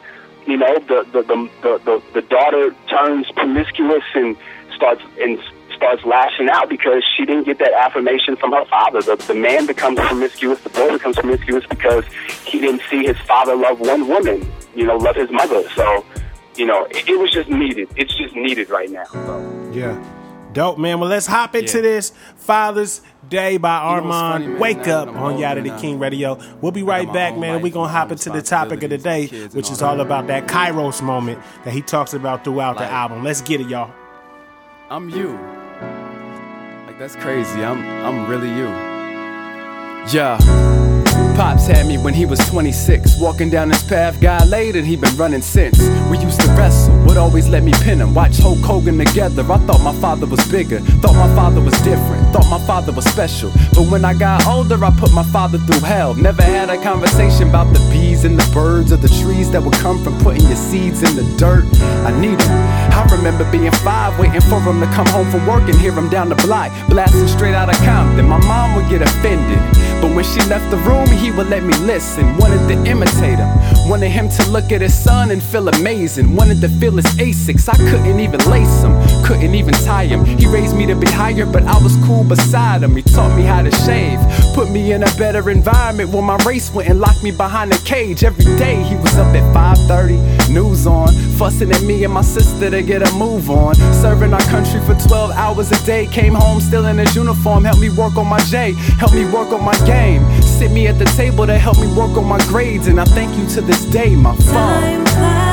G: the daughter turns promiscuous and starts lashing out because she didn't get that affirmation from her father. The man becomes promiscuous, the boy becomes promiscuous because he didn't see his father love one woman, love his mother. So, it was just needed. It's just needed right now. So.
F: Yeah. Dope, man. Well, let's hop into this Father's Day by Armand.
O: Funny,
F: Wake
O: man,
F: up on Yada the King Radio. We'll be right back, man. We're going to hop into the topic of the day, which is all about that Kairos moment that he talks about throughout the album. Let's get it, y'all.
O: I'm you. Like, that's crazy. I'm really you. Yeah. Pops had me when he was 26. Walking down this path, got laid and he been running since. We used to wrestle, would always let me pin him. Watch Hulk Hogan together, I thought my father was bigger. Thought my father was different, thought my father was special. But when I got older, I put my father through hell. Never had a conversation about the bees and the birds or the trees that would come from putting your seeds in the dirt. I need him. I remember being 5, waiting for him to come home from work and hear him down the block, blasting straight out of Compton. My mom would get offended, but when she left the room, he would let me listen. Wanted to imitate him, wanted him to look at his son and feel amazing. Wanted to feel his Asics, I couldn't even lace him, couldn't even tie him. He raised me to be higher, but I was cool beside him. He taught me how to shave, put me in a better environment when my race went and locked me behind a cage. Every day he was up at 5:30, news on, fussing at me and my sister to get a move on. Serving our country for 12 hours a day, came home still in his uniform. Helped me work on my J, helped me work on my game. Sit me at the table to help me work on my grades, and I thank you to this day, my father.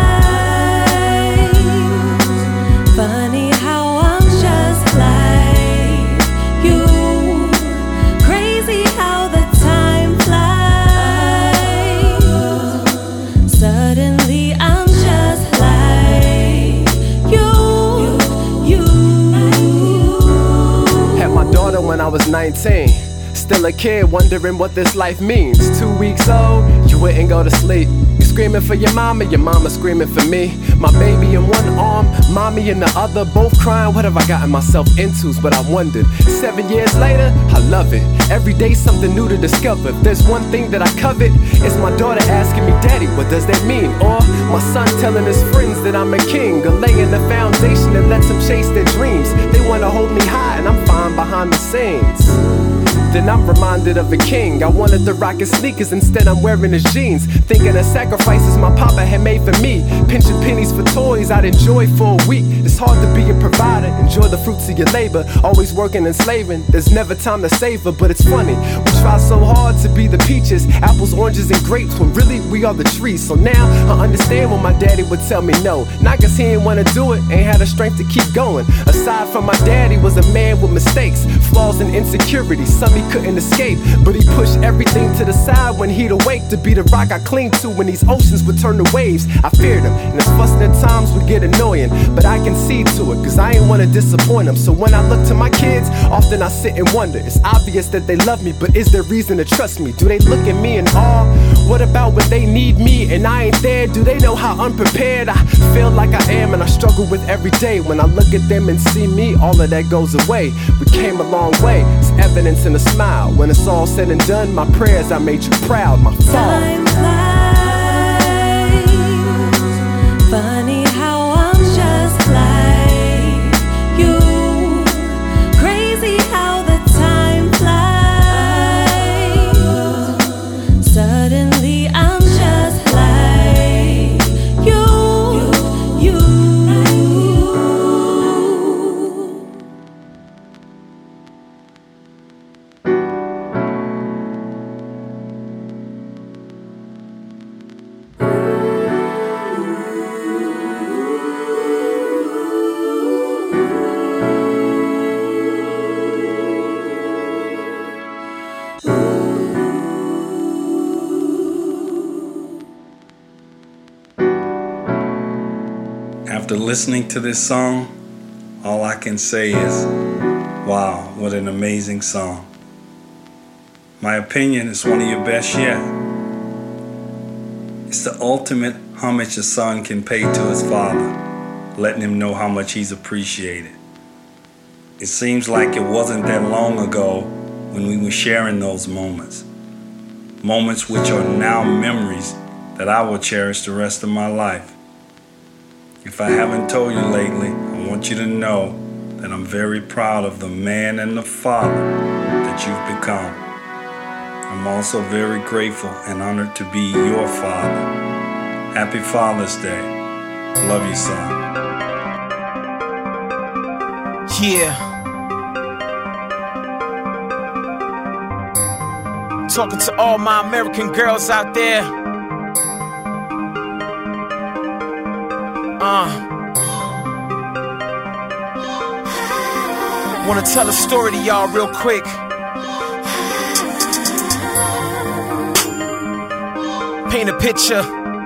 P: Funny how I'm just like you. Crazy how the time flies. Suddenly I'm just like you.
O: Had my daughter when I was 19. Still a kid wondering what this life means. 2 weeks old, you wouldn't go to sleep. You screaming for your mama screaming for me. My baby in one arm, mommy in the other, both crying. What have I gotten myself into? But I wondered. 7 years later, I love it. Every day something new to discover. If there's one thing that I covet, it's my daughter asking me, Daddy, what does that mean? Or my son telling his friends that I'm a king, or laying the foundation that lets them chase their dreams. They wanna hold me high and I'm fine behind the scenes. Then I'm reminded of a king. I wanted to rock his sneakers, instead I'm wearing his jeans. Thinking of sacrifices my papa had made for me. Pinching pennies for toys I'd enjoy for a week. It's hard to be a provider, enjoy the fruits of your labor. Always working and slaving, there's never time to savor. But it's funny, we try so hard to be the peaches, apples, oranges, and grapes, when really we are the trees. So now I understand when my daddy would tell me no. Not cause he didn't wanna do it, ain't had the strength to keep going. Aside from my daddy was a man with mistakes, flaws and insecurities, some he couldn't escape. But he pushed everything to the side when he'd awake to be the rock I cling to when these oceans would turn to waves. I feared him, and his fussing at times would get annoying, but I concede to it, cause I ain't wanna disappoint him. So when I look to my kids, often I sit and wonder, it's obvious that they love me, but is there reason to trust me? Do they look at me in awe? What about when they need me and I ain't there? Do they know how unprepared I feel like I am, and I struggle with every day? When I look at them and see me, all of that goes away. We came a long way, it's evidence in a smile. When it's all said and done, my prayers, I made you proud, my father.
P: Time flies. Funny how I'm just like you. Crazy how the time flies. Suddenly I'm just like you.
Q: After listening to this song, all I can say is, wow, what an amazing song. My opinion, is one of your best yet. It's the ultimate homage a son can pay to his father, letting him know how much he's appreciated. It seems like it wasn't that long ago when we were sharing those moments. Moments which are now memories that I will cherish the rest of my life. If I haven't told you lately, I want you to know that I'm very proud of the man and the father that you've become. I'm also very grateful and honored to be your father. Happy Father's Day. Love you, son.
C: Yeah. Talking to all my American girls out there. Wanna tell a story to y'all real quick. Paint a picture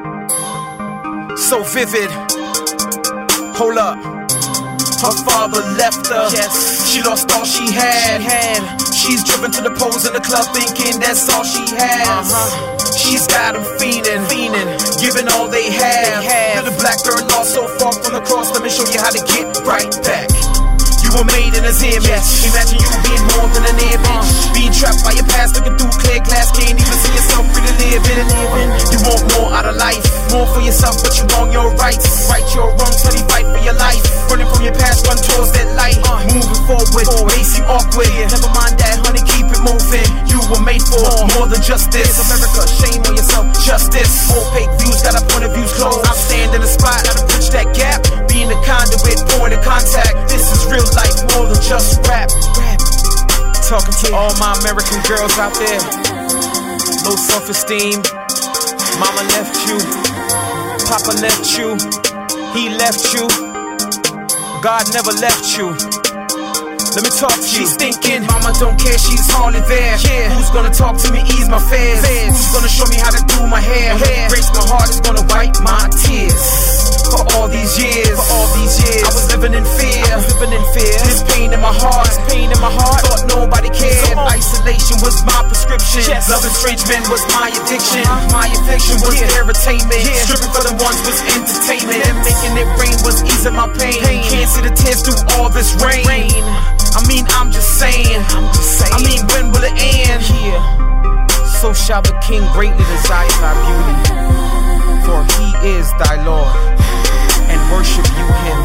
C: so vivid. Hold up. Her father left her. Yes. She lost all she had. She's driven to the poles in the club thinking that's all she has. She's got them fiending, giving all they have. Little black girl lost so far from the cross. Let me show you how to get right back. You were made in His image. Imagine you being more than an image. Being trapped by your past, looking through clear glass, can't even see yourself free to live in. You want more out of life, more for yourself, but you wrong your rights. Right your wrong, so you fight for your life. Running from your past, run towards that light. Moving forward, may seem awkward. Never mind that, honey, keep it moving. You were made for more than just this. America, shame on yourself, justice. Opaque views, got our point of views closed. I stand in the spot, gotta bridge that gap. Being the conduit, point of contact. This is real life, more than just rap. Talking to all my American girls out there. Low self-esteem. Mama left you. Papa left you. He left you. God never left you. Let me talk to you. She's thinking, mama don't care, she's hardly there. Yeah. Who's gonna talk to me, ease my fears? Who's gonna show me how to do my hair? Breaks my heart, is gonna wipe my tears. For all these years, I was living in fear. This pain in my heart, thought nobody cared. Isolation was my prescription. Love estrangement was my addiction. My affliction was irritatement. Stripping for the ones was entertainment. And making it rain was easing my pain. Can't see the tears through all this rain. I mean, I'm just saying. I mean, when will it end? So shall the King greatly desire thy beauty, for He is thy Lord, and worship you Him.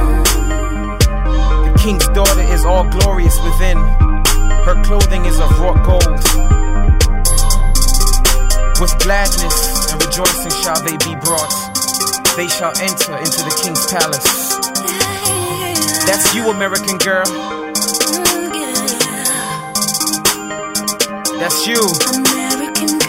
C: The King's daughter is all glorious within. Her clothing is of wrought gold. With gladness and rejoicing shall they be brought. They shall enter into the King's palace. That's you, American girl. That's you.
P: American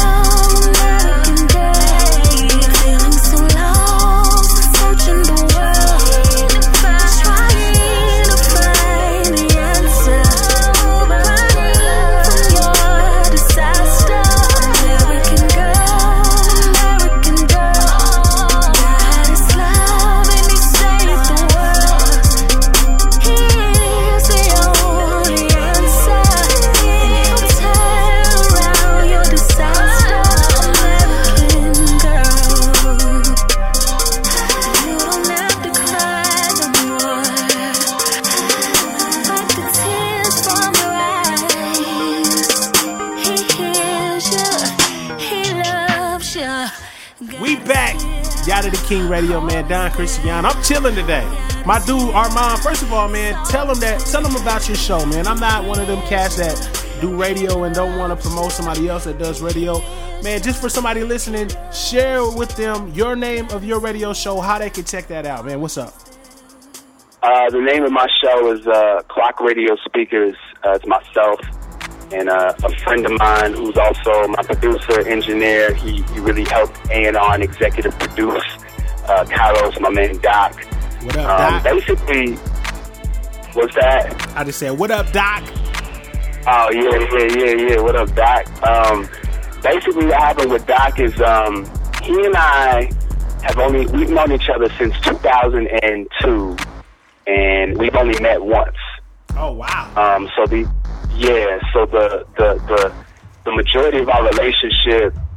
P: girl, feeling so lost, searching the world, trying to find the answer, running from your disaster. American girl, God is love and He saved the world. He's the only answer.
F: We back. Yada the King Radio, man. Don Christian. I'm chilling today. My dude Armand. First of all, man, tell them about your show, man. I'm not one of them cats that do radio and don't want to promote somebody else that does radio. Man, just for somebody listening, share with them your name of your radio show, how they can check that out, man. What's up?
G: The name of my show is Clock Radio Speakers. It's myself and a friend of mine who's also my producer, engineer. He really helped A&R and executive produce. Kairos, my man Doc.
F: What up, Doc?
G: Basically, what's that?
F: I just said, what up, Doc?
G: Oh, yeah. What up, Doc? Basically, what happened with Doc is he and I we've known each other since 2002, and we've only met once.
F: Oh, wow.
G: So the majority of our relationship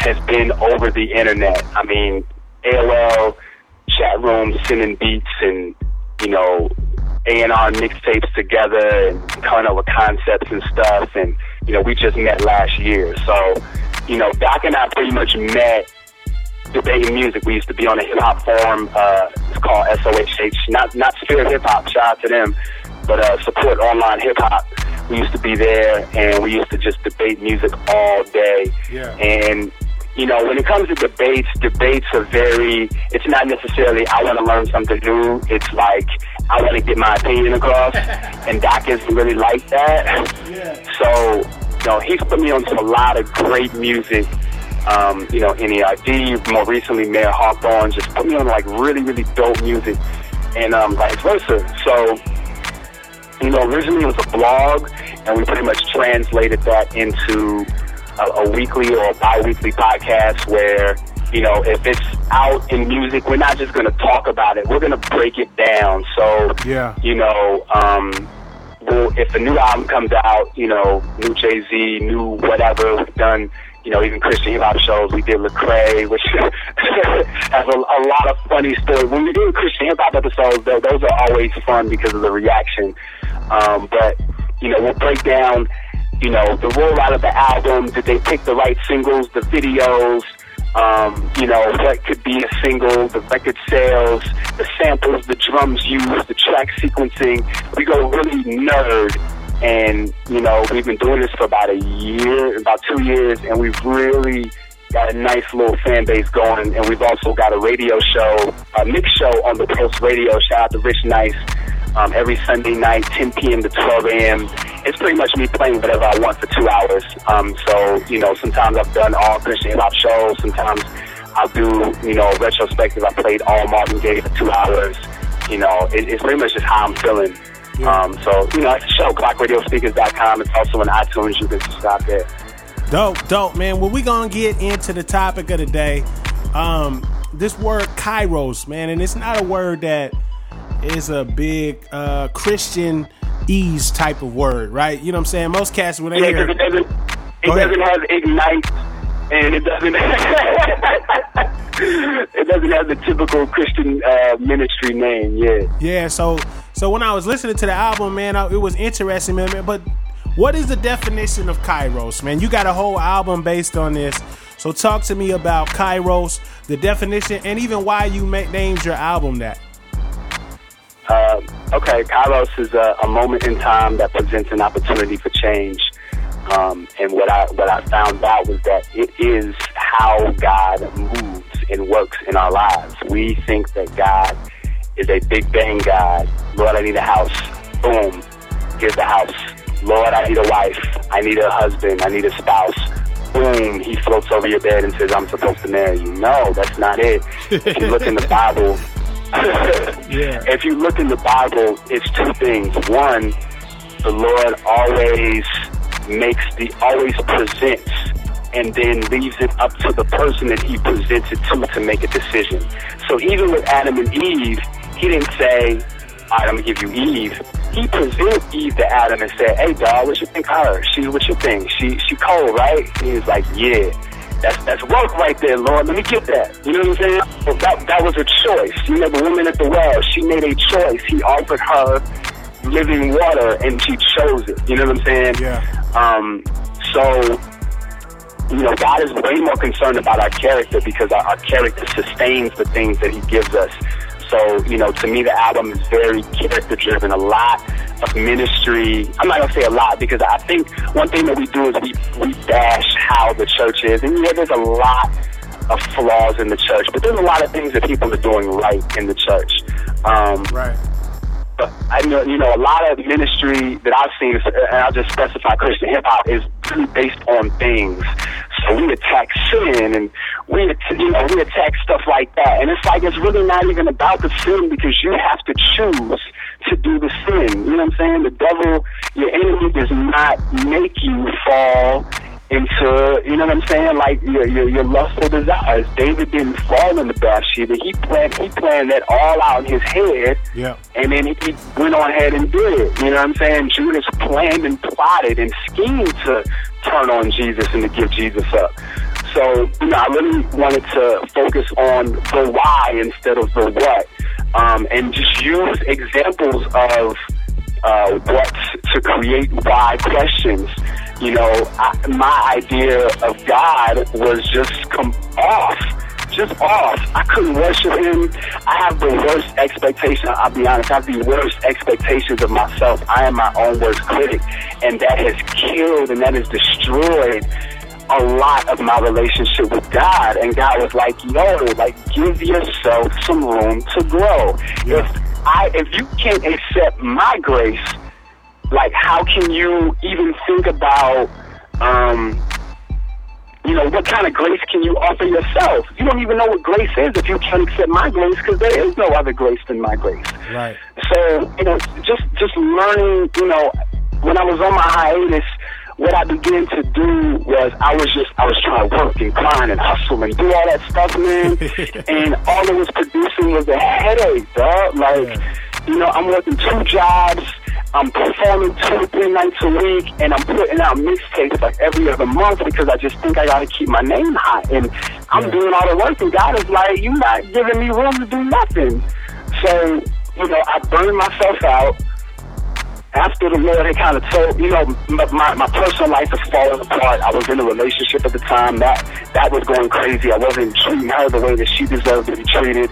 G: has been over the internet. I mean, AOL chat rooms, sending beats and, you know, A&R mixtapes together and coming up with concepts and stuff. And, you know, we just met last year. So, you know, Doc and I pretty much met debating music. We used to be on a hip-hop forum. It's called SOHH, not Sphere Hip Hop, shout out to them, but Support Online Hip Hop. We used to be there, and we used to just debate music all day.
F: Yeah.
G: And, you know, when it comes to debates are very, it's not necessarily I want to learn something new. It's like I want to get my opinion across, and Doc isn't really like that.
F: Yeah.
G: So, you know, he's put me onto a lot of great music. You know, NERD, more recently Mayor Hawthorne, just put me on like really, really dope music, and vice versa. So, you know, originally it was a blog, and we pretty much translated that into a weekly or a bi-weekly podcast where, you know, if it's out in music, we're not just going to talk about it, we're going to break it down. So,
F: yeah,
G: you know, well, if a new album comes out, you know, new Jay-Z, new whatever, we've done, you know, even Christian hip-hop shows. We did Lecrae, which has a lot of funny stories. When we do Christian hip-hop episodes, those are always fun because of the reaction. But, you know, we'll break down, you know, the rollout of the album. Did they pick the right singles, the videos, you know, what could be a single, the record sales, the samples, the drums used, the track sequencing. We go really nerd. And, you know, we've been doing this for about 2 years, and we've really got a nice little fan base going. And we've also got a radio show, a mix show on the Post Radio. Shout out to Rich Nice. Every Sunday night, 10 p.m. to 12 a.m. It's pretty much me playing whatever I want for 2 hours. So, you know, sometimes I've done all Christian hip-hop shows. Sometimes I'll do, you know, retrospective. I played all Marvin Gaye for 2 hours. You know, it's pretty much just how I'm feeling. So, you know, it's a show, clockradiospeakers.com. It's also on iTunes. You can subscribe there.
F: Dope, man. Well, we're going to get into the topic of the day. This word kairos, man, and it's not a word that is a big Christian ease type of word, right? You know what I'm saying? Most cats, when they hear...
G: it doesn't have ignite, and it doesn't it doesn't have the typical Christian ministry name.
F: Yeah. So when I was listening to the album, man, it was interesting, man. But what is the definition of kairos, man? You got a whole album based on this. So talk to me about kairos, the definition, and even why you named your album that.
G: Okay, kairos is a moment in time that presents an opportunity for change. And what I found out was that it is how God moves and works in our lives. We think that God is a big bang God. Lord, I need a house. Boom, here's the house. Lord, I need a wife. I need a husband. I need a spouse. Boom, he floats over your bed and says, I'm supposed to marry you. No, that's not it. If you look in the Bible, if you look in the Bible, it's two things. One, the Lord always presents and then leaves it up to the person that he presents it to make a decision. So even with Adam and Eve, he didn't say, all right, I'm going to give you Eve. He presented Eve to Adam and said, hey, dog, what you think of her? What you think? She cold, right? And he was like, yeah, that's work right there, Lord. Let me get that. You know what I'm saying? Well, that was a choice. You know, the woman at the well, she made a choice. He offered her living water, and she chose it. You know what I'm saying?
F: Yeah.
G: So, you know, God is way more concerned about our character because our character sustains the things that he gives us. So, you know, to me, the album is very character-driven. A lot of ministry. I'm not going to say a lot because I think one thing that we do is we bash how the church is. And, yeah, there's a lot of flaws in the church, but there's a lot of things that people are doing right in the church.
F: Right.
G: But I know, you know, a lot of ministry that I've seen, and I'll just specify Christian hip-hop, is really based on things. So we attack sin, and we attack stuff like that. And it's like it's really not even about the sin because you have to choose to do the sin. You know what I'm saying? The devil, your enemy, does not make you fall into, you know what I'm saying, like your lustful desires. David didn't fall into Bathsheba. He planned that all out in his head, and then he went on ahead and did it. You know what I'm saying? Judas planned and plotted and schemed to turn on Jesus and to give Jesus up. So, I really wanted to focus on the why instead of the what, and just use examples of what to create why questions. My idea of God was just off. I couldn't worship him. I have the worst expectation. I'll be honest. I have the worst expectations of myself. I am my own worst critic, and that has killed and that has destroyed a lot of my relationship with God. And God was like, give yourself some room to grow. If you can't accept my grace, how can you even think about, what kind of grace can you offer yourself? You don't even know what grace is if you can't accept my grace, because there is no other grace than my grace.
F: Right.
G: So, just learning, when I was on my hiatus, what I began to do was I was trying to work and grind and hustle and do all that stuff, man. And all it was producing was a headache, dog. I'm working 2 jobs. I'm performing 2 to 3 nights a week, and I'm putting out mixtapes every other month because I just think I got to keep my name hot. And I'm doing all the work, and God is like, you're not giving me room to do nothing. So, I burned myself out. After the Lord had kind of told, my personal life was falling apart. I was in a relationship at the time that was going crazy. I wasn't treating her the way that she deserved to be treated.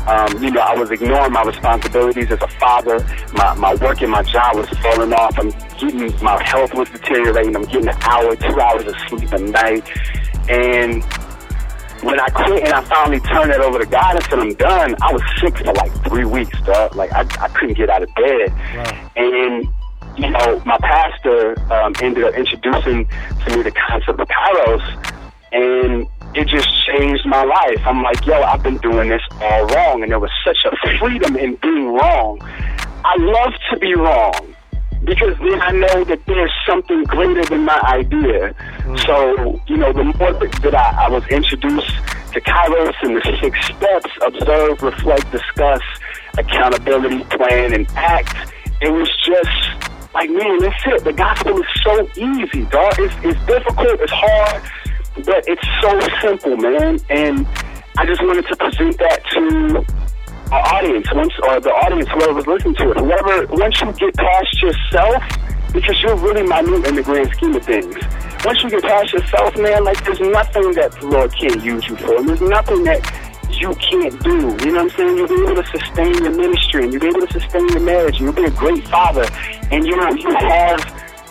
G: I was ignoring my responsibilities as a father. My work and my job was falling off. My health was deteriorating. I'm getting 1 hour, 2 hours of sleep a night. And when I quit and I finally turned it over to God and said I'm done, I was sick for 3 weeks, dog. I couldn't get out of bed. Wow. And, my pastor ended up introducing to me the concept of Kairos, and it just changed my life. I'm like, I've been doing this all wrong, and there was such a freedom in being wrong. I love to be wrong, because then I know that there's something greater than my idea. So, the more that I was introduced to Kairos and the 6 steps, observe, reflect, discuss, accountability, plan, and act, it was just man, that's it. The gospel is so easy, dog. It's difficult, it's hard, but it's so simple, man. And I just wanted to present that to our audience, or the audience, whoever was listening to it. Once you get past yourself, because you're really minute in the grand scheme of things. Once you get past yourself, man, there's nothing that the Lord can't use you for. And there's nothing that you can't do. You know what I'm saying? You'll be able to sustain your ministry, and you'll be able to sustain your marriage, and you'll be a great father, and you have,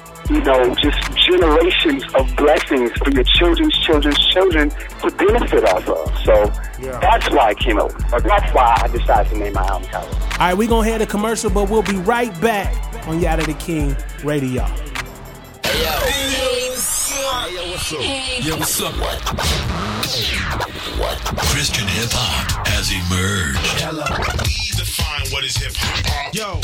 G: just generations of blessings for your children's children to benefit off of. So that's why I came up, or that's why I decided to name my album Kairos.
F: All right, we're going to head a commercial, but we'll be right back on Yada the King Radio.
R: Hey, yo, what's up? Yo, what's up? What? Christian hip-hop has emerged. We define what is hip-hop. Yo.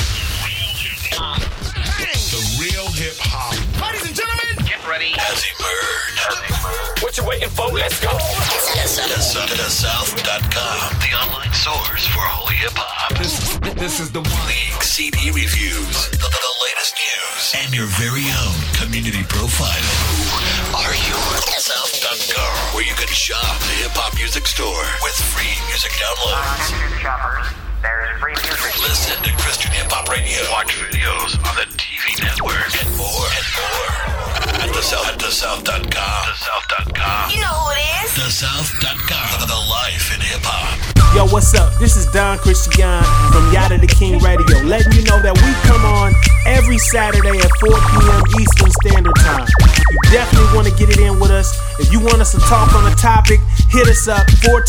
R: The real hip-hop. Ladies and gentlemen, get ready. Has emerged. What you waiting for? Let's go. TheSouth.com, the online source for holy hip-hop. This is the one. League CD reviews, the latest news, and your very own community profile. Who are you? TheSouth.com, where you can shop the hip-hop music store with free music downloads. There's free music. Listen to Christian Hip Hop Radio. Watch videos on the TV network and more. At TheSouth.com. TheSouth.com. You know who it is. TheSouth.com. The life in hip hop.
F: Yo, what's up? This is Don Christian from Yada the King Radio, letting you know that we come on every Saturday at 4 p.m. Eastern Standard Time. You definitely want to get it in with us. If you want us to talk on a topic, hit us up,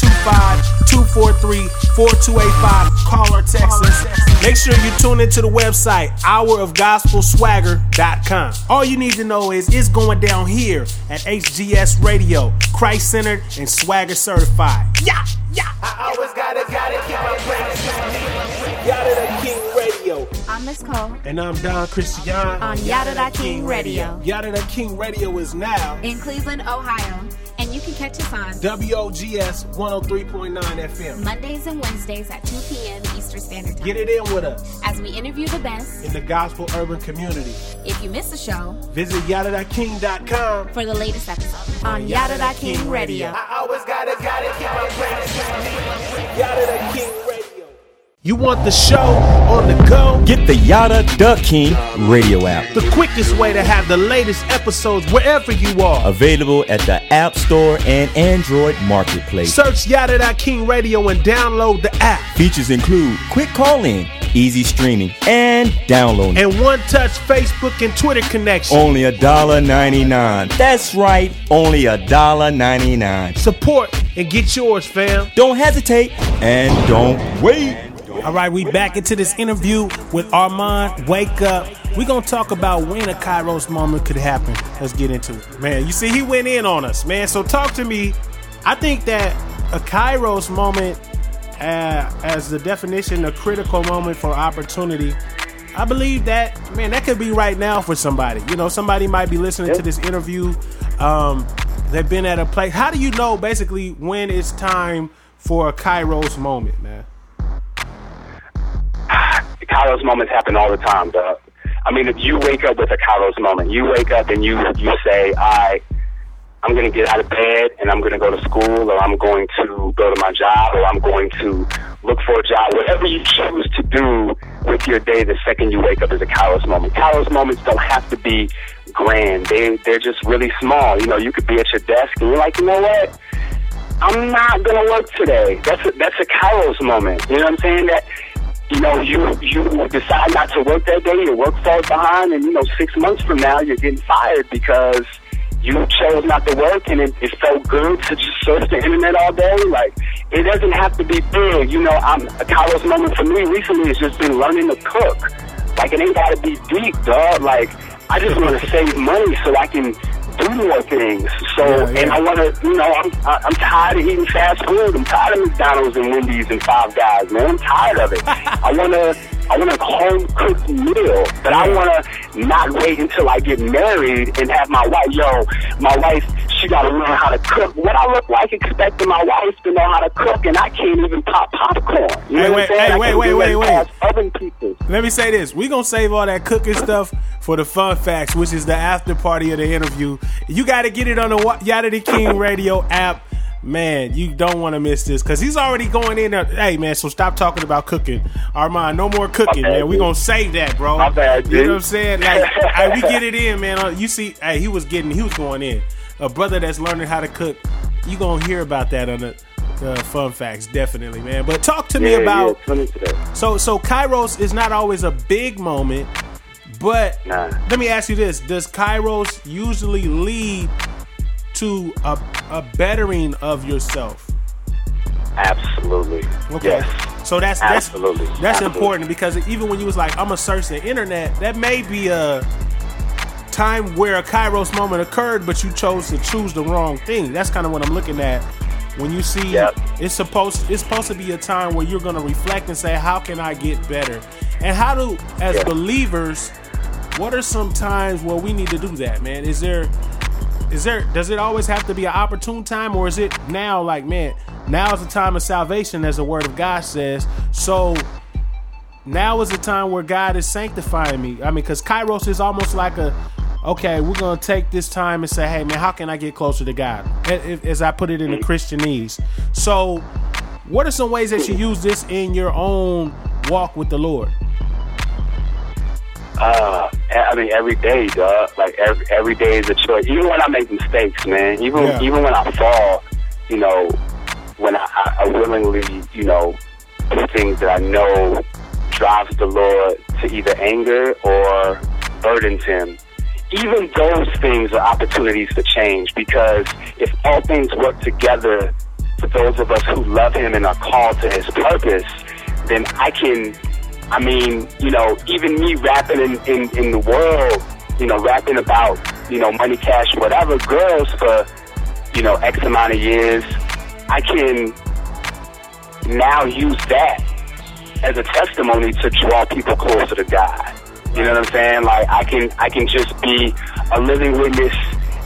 F: 425-243-4285. Call or text us. Make sure you tune into the website, hourofgospelswagger.com. All you need to know is it's going down here at HGS Radio, Christ-centered and swagger certified. Yeah.
S: I always gotta keep my praise.
F: Yada the King Radio.
T: I'm Miss Cole.
F: And I'm Don Christian
T: on Yada the King Radio.
F: Yada the King Radio is now
T: in Cleveland, Ohio. And you can catch us on
F: WOGS 103.9 FM.
T: Mondays and Wednesdays at 2 p.m. Eastern Standard Time.
F: Get it in with us
T: as we interview the best
F: in the gospel urban community.
T: If you miss the show,
F: visit yada.king.com
T: for the latest episode on Yada.King Radio.
S: I always gotta keep my brain.
F: Yada.King Radio. You want the show on the go?
U: Get the Yada.King radio app.
F: The quickest way to have the latest episodes wherever you are.
U: Available at the App Store and Android Marketplace.
F: Search Yada.King Radio and download the app.
U: Features include quick call-in, easy streaming, and downloading.
F: And one-touch Facebook and Twitter connection.
U: Only $1.99. That's right, only $1.99.
F: Support and get yours, fam.
U: Don't hesitate and don't wait.
F: All right, we back into this interview with Armand Wake Up. We're going to talk about when a Kairos moment could happen. Let's get into it. Man, you see, he went in on us, man. So talk to me. I think that a Kairos moment, as the definition, a critical moment for opportunity, I believe that, man, that could be right now for somebody. You know, somebody might be listening to this interview. They've been at a place. How do you know, basically, when it's time for a Kairos moment, man?
G: Kairos moments happen all the time, dog. I mean, if you wake up with a Kairos moment, you wake up and you say, all right, I'm going to get out of bed and I'm going to go to school, or I'm going to go to my job, or I'm going to look for a job. Whatever you choose to do with your day the second you wake up is a Kairos moment. Kairos moments don't have to be grand. They're just really small. You know, you could be at your desk and you're like, you know what? I'm not going to work today. That's a Kairos moment. You know what I'm saying? That, you know, you decide not to work that day, your work falls behind, and, 6 months from now, you're getting fired because you chose not to work, and it felt good to just surf the internet all day. Like, it doesn't have to be big. A Kairos moment for me recently has just been learning to cook. Like, it ain't got to be deep, dog. Like, I just want to save money so I can do more things. So, and I want to, I'm tired of eating fast food. I'm tired of McDonald's and Wendy's and Five Guys, man. I'm tired of it. I want a home cooked meal, but I want to not wait until I get married and have my wife, she got to learn how to cook. What I look like expecting my wife to know how to cook, and I can't even pop popcorn. You know what I'm saying?
F: Wait.
G: Other people.
F: Let me say this. We're going to save all that cooking stuff for the fun facts, which is the after party of the interview. You got to get it on the Yada.King Radio app. Man, you don't want to miss this, because he's already going in there. Hey, man, so stop talking about cooking. Armand, no more cooking, man. We're going to save that, bro.
G: My bad, dude.
F: You know what I'm saying? Like, hey, we get it in, man. You see, hey, he was going in. A brother that's learning how to cook, you going to hear about that on the fun facts, definitely, man. But talk to me about, so Kairos is not always a big moment, but let me ask you this. Does Kairos usually lead to a bettering of yourself?
G: Absolutely.
F: Okay.
G: Yes.
F: So that's
G: absolutely
F: important, because even when you was like, I'm gonna search the internet, that may be a time where a Kairos moment occurred, but you chose to choose the wrong thing. That's kind of what I'm looking at. When you see it's supposed to be a time where you're gonna reflect and say, how can I get better? And how do, as believers, what are some times where we need to do that, man? Does it always have to be an opportune time, or is it now, like, man, now is the time of salvation, as the word of God says? So now is the time where God is sanctifying me. I mean, because Kairos is almost like okay, we're going to take this time and say, hey, man, how can I get closer to God? As I put it in the Christianese. So what are some ways that you use this in your own walk with the Lord?
G: I mean, every day, dog. Like, every day is a choice. Even when I make mistakes, man. Even when I fall, when I willingly, do things that I know drives the Lord to either anger or burdens him. Even those things are opportunities to change, because if all things work together for those of us who love him and are called to his purpose, then even me rapping in the world, rapping about, money, cash, whatever, girls for, X amount of years, I can now use that as a testimony to draw people closer to God. You know what I'm saying? Like, I can just be a living witness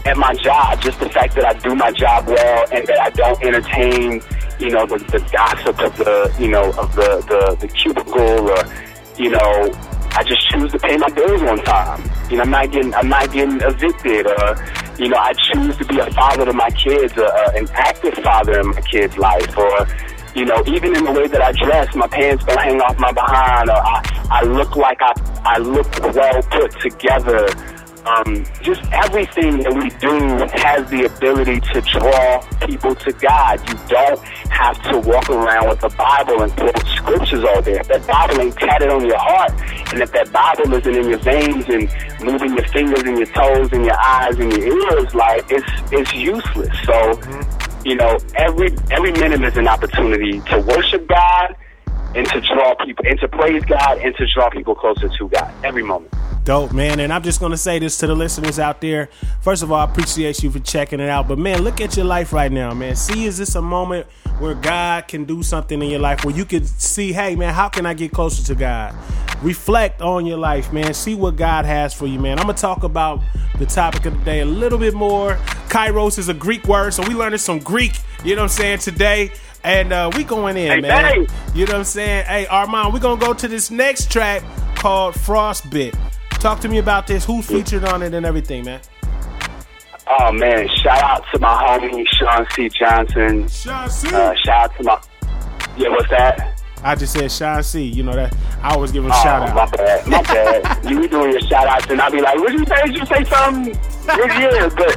G: at my job, just the fact that I do my job well and that I don't entertain, you know, the gossip of the, you know, of the cubicle, or, you know, I just choose to pay my bills on time. You know, I'm not getting evicted, or, you know, I choose to be a father to my kids, an active father in my kids' life, or, you know, even in the way that I dress, my pants don't hang off my behind, or I look like I look well put together. Just everything that we do has the ability to draw people to God. You don't have to walk around with the Bible and quote scriptures all day. If that Bible ain't tatted on your heart, and if that Bible isn't in your veins and moving your fingers and your toes and your eyes and your ears, like, it's useless. So, you know, every minute is an opportunity to worship God and to draw people, and to praise God and to draw people closer to God. Every moment.
F: Dope, man. And I'm just going to say this to the listeners out there. First of all, I appreciate you for checking it out. But, man, look at your life right now, man. See, is this a moment where God can do something in your life where you can see, hey, man, how can I get closer to God? Reflect on your life, man. See what God has for you, man. I'm going to talk about the topic of the day a little bit more. Kairos is a Greek word, so we learning some Greek, you know what I'm saying, today. And we going in, hey, man. Dang. You know what I'm saying? Hey, Armand, we're going to go to this next track called Frostbit. Talk to me about this. Who's featured on it and everything, man?
G: Oh, man. Shout out to my homie, Sean C. Johnson.
F: Sean C.
G: Shout out to my... Yeah, what's that?
F: I just said Sean C. You know that. I always give him a shout out.
G: My bad. You be doing your shout outs, and I'll be like, what did you say? Did you say something? Yeah, but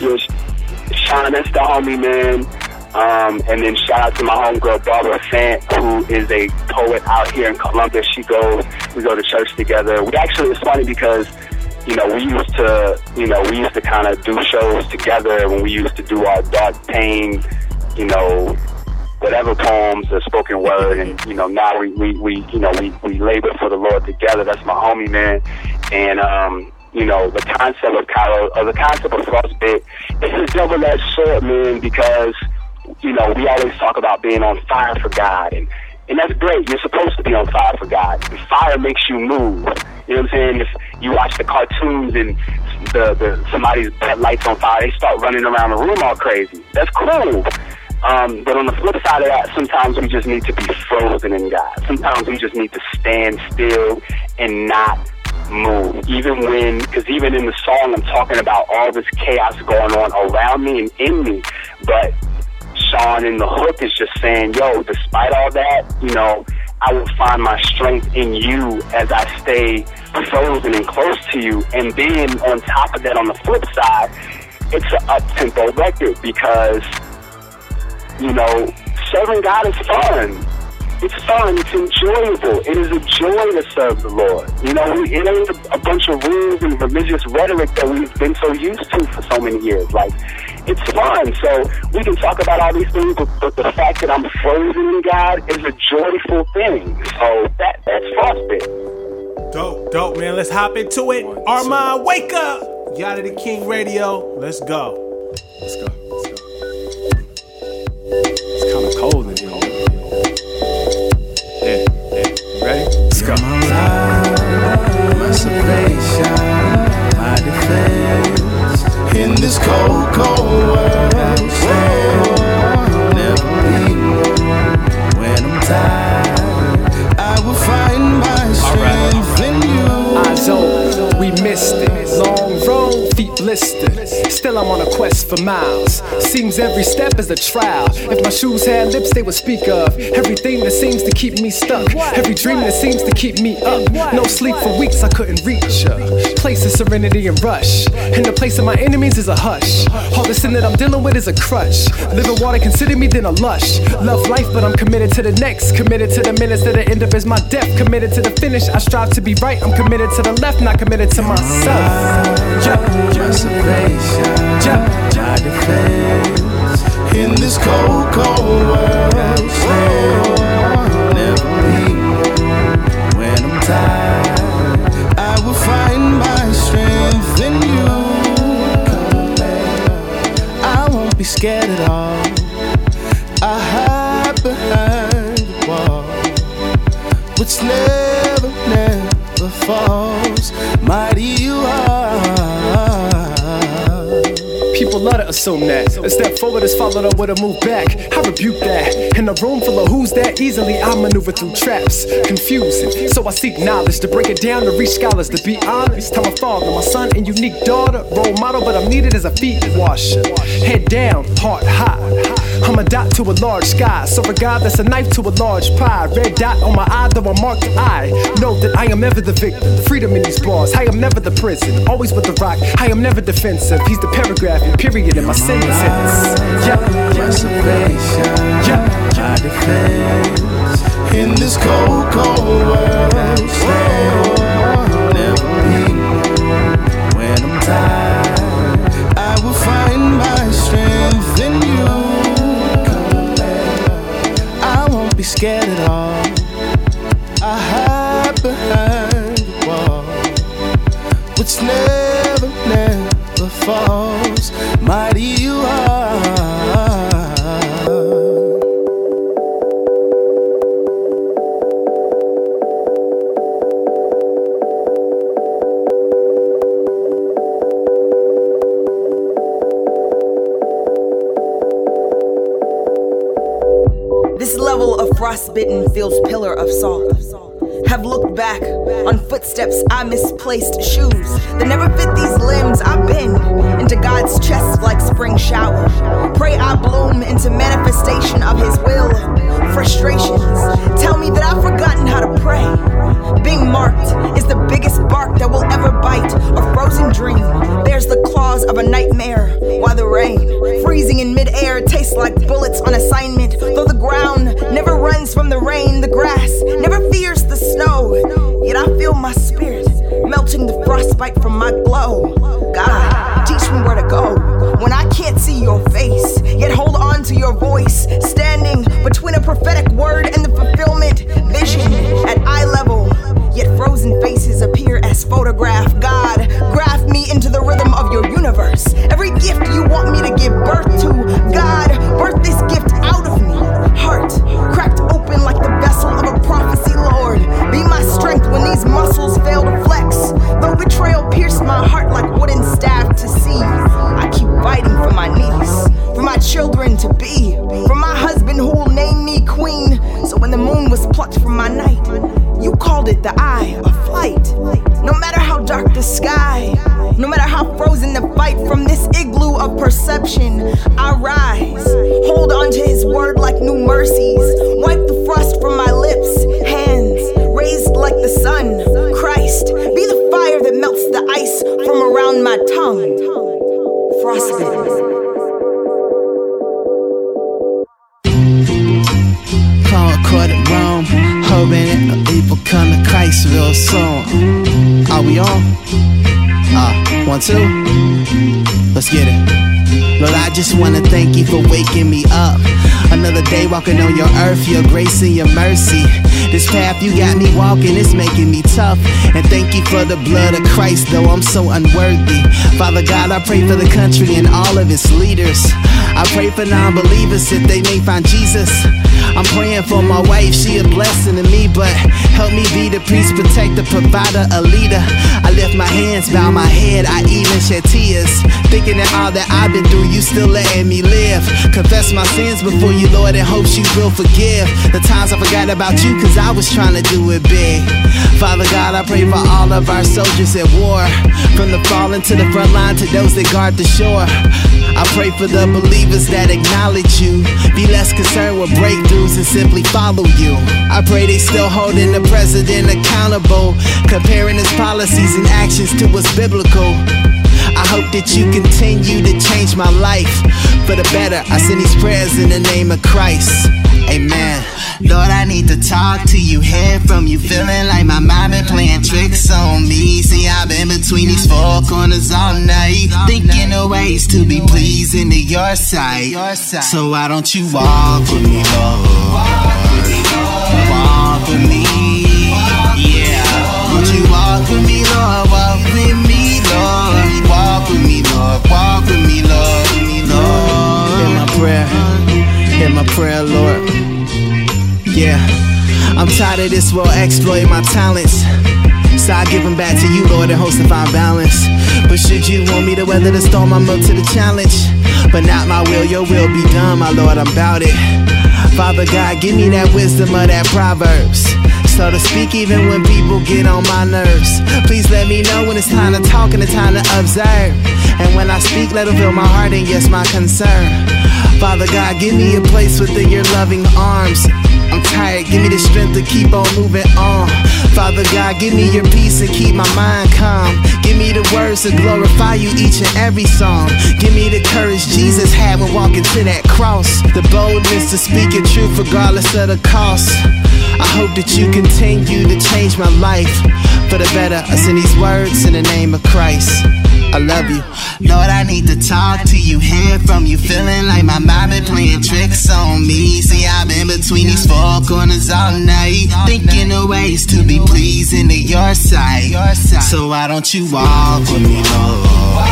G: Sean, that's the homie, man. And then shout out to my homegirl Barbara Fant, who is a poet out here in Columbus. We go to church together. We actually, it's funny because, you know, we used to kind of do shows together when we used to do our dark pain, you know, whatever poems or spoken word, and, you know, now we labor for the Lord together. That's my homie, man. And you know, the concept of Kairos, or the concept of Frostbit, it's a double-edged sword, man, because, you know, we always talk about being on fire for God, and that's great. You're supposed to be on fire for God. Fire makes you move. You know what I'm saying? If you watch the cartoons and somebody's lights on fire, they start running around the room all crazy. That's cool. But on the flip side of that, sometimes we just need to be frozen in God. Sometimes we just need to stand still and not move. Because even in the song, I'm talking about all this chaos going on around me and in me. But Sean in the hook is just saying, yo, despite all that, you know, I will find my strength in you as I stay frozen and close to you. And then on top of that, on the flip side, it's an up-tempo record because, you know, serving God is fun. It's fun. It's enjoyable. It is a joy to serve the Lord. You know, it ain't a bunch of rules and religious rhetoric that we've been so used to for so many years. Like, it's fun. So we can talk about all these things, but the fact that I'm frozen in God is a joyful thing. So that's Frostbit.
F: Dope, man. Let's hop into it. Armand, wake up! Yada the King Radio. Let's go.
O: It's kind of cold in here. Yeah. Ready? Let's go.
B: My salvation, my defense in this cold, cold world. Never be when I'm tired. I will find my strength in you.
O: We missed it. Long road, feet blistered. Still I'm on a quest for miles. Seems every step is a trial. If my shoes had lips, they would speak of everything that seems to keep me stuck. Every dream that seems to keep me up. No sleep for weeks, I couldn't reach a place of serenity and rush. And the place of my enemies is a hush. All the sin that I'm dealing with is a crutch. Living water, consider me then a lush. Love life, but I'm committed to the next. Committed to the minutes that the end of is my death. Committed to the finish, I strive to be right. I'm committed to the left, not committed to myself.
B: My salvation, my defense in this cold, cold world. Never be when I'm tired. I will find my strength in you. I won't be scared at all. I hide behind the wall, which never, never falls. Mighty you are.
H: assume that. A step forward is followed up with a move back. I rebuke that. In a room full of who's that, easily I maneuver through traps. Confusing, so I seek knowledge to break it down to reach scholars. To be honest, tell my father, my son and unique daughter, role model, but I'm needed as a feet washer. Head down, heart high. I'm a dot to a large sky. So for God, that's a knife to a large pie. Red dot on my eye, though I'm marked eye. Know that I am ever the victim. Freedom in these bars. I am never the prison. Always with the rock. I am never defensive. He's the paragraph and period in my sentence.
B: Reservation, my defense in this cold, cold world. Never be when I'm tired. I will find my strength in you. I won't be scared at all. I hide behind the wall, which never, never falls. Mighty you are.
K: This level of frostbitten feels pillar of salt. Have looked back on footsteps I misplaced, shoes that never fit these limbs. I bend into God's chest like spring shower. Pray I bloom into manifestation of His will. Frustrations tell me that I've forgotten how to pray. Being marked is the biggest bark that will ever bite. A frozen dream bears the claws of a nightmare, while the rain freezing in midair tastes like bullets on assignment. Though the ground never runs from the rain, the grass never fears the snow, yet I feel my spirit melting the frostbite from my glow. God, teach me where to go when I can't see your face, yet hold on to your voice, standing between a prophetic word and the fulfillment. Vision at eye level, yet frozen faces appear as photograph. God, graft me into the rhythm of your universe. Every gift you want me to give birth to, God, birth this gift out of me. Heart cracked open like the vessel of a prophecy, Lord. Be my strength when these muscles fail to flex. Though betrayal pierced my heart like wooden staff to see, I keep fighting for my niece, for my children to be, for my husband who will name me queen. So when the moon was plucked from my night, you called it the eye of flight. No matter how dark the sky, no matter how frozen the fight, from this igloo of perception I rise. Hold on to His word like new mercies. Wipe the frost from my lips, hands raised like the sun. Christ, be the fire that melts the ice from around my tongue. Frostbitten.
B: Caught at Rome, hoping people come to Christ real soon. Are we on? 1, 2. Let's get it. Lord, I just wanna thank you for waking me up. Another day walking on your earth, your grace and your mercy. This path you got me walking, it's making me tough. And thank you for the blood of Christ, though I'm so unworthy. Father God, I pray for the country and all of its leaders. I pray for non-believers that they may find Jesus. I'm praying for my wife, she a blessing to me, but help me be the priest, protector, provider, a leader. I lift my hands, bow my head, I even shed tears, thinking that all that I've been through, you still letting me live. Confess my sins before you, Lord, and hope you will forgive the times I forgot about you, cause I was trying to do it big. Father God, I pray for all of our soldiers at war, from the fallen to the front line to those that guard the shore. I pray for the believers that acknowledge you, be less concerned with breakthroughs and simply follow you. I pray they still holding the president accountable, comparing his policies and actions to what's biblical. I hope that you continue to change my life for the better. I send these prayers in the name of Christ. Amen. Lord, I need to talk to you, hear from you. Feeling like my mind been playing tricks on me. See, I've been between these four corners all night, thinking of ways to be pleasing to your sight. So why don't you walk with me, Lord? Walk with me, yeah. Won't you walk with me, Lord? Walk with me, Lord. Walk with me, Lord. Walk with me, Lord. Hear my prayer, Lord. Yeah, I'm tired of this world exploiting my talents, so I give them back to you, Lord, and host to find balance. But should you want me to weather the storm, I'm up to the challenge. But not my will, your will be done, my Lord, I'm about it. Father God, give me that wisdom of that Proverbs, so to speak, even when people get on my nerves. Please let me know when it's time to talk and it's time to observe. And when I speak, let them feel my heart and yes, my concern. Father God, give me a place within your loving arms. I'm tired, give me the strength to keep on moving on. Father God, give me your peace and keep my mind calm. Give me the words to glorify you each and every song. Give me the courage Jesus had when walking to that cross. The boldness to speak your truth regardless of the cost. I hope that you continue to change my life for the better. I send these words in the name of Christ. I love you. Lord, I need to talk to you, hear from you. Feeling like my mind been playing tricks on me. See, I've been between these four corners all night, thinking of ways to be pleasing to your sight. So why don't you walk with me, Lord?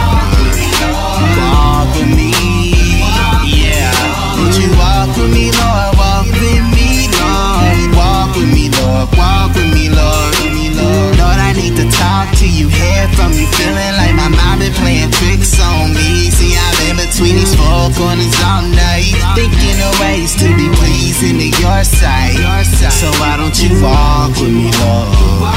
B: Walk with me, yeah. Won't you walk with me, Lord? Walk with me, Lord. Walk with me, Lord. Walk with me, Lord. Lord, I need to talk to you, hear from you. Feeling like my mind been playing tricks on me. See, I've been between these four corners all night, thinking of ways to be pleasing to your sight. So why don't you walk with me, Lord?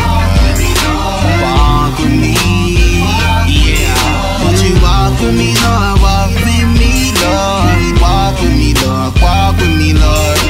B: Walk with me, yeah. Won't you walk with me, Lord? Walk with me, Lord. Walk with me, Lord. Walk with me, Lord.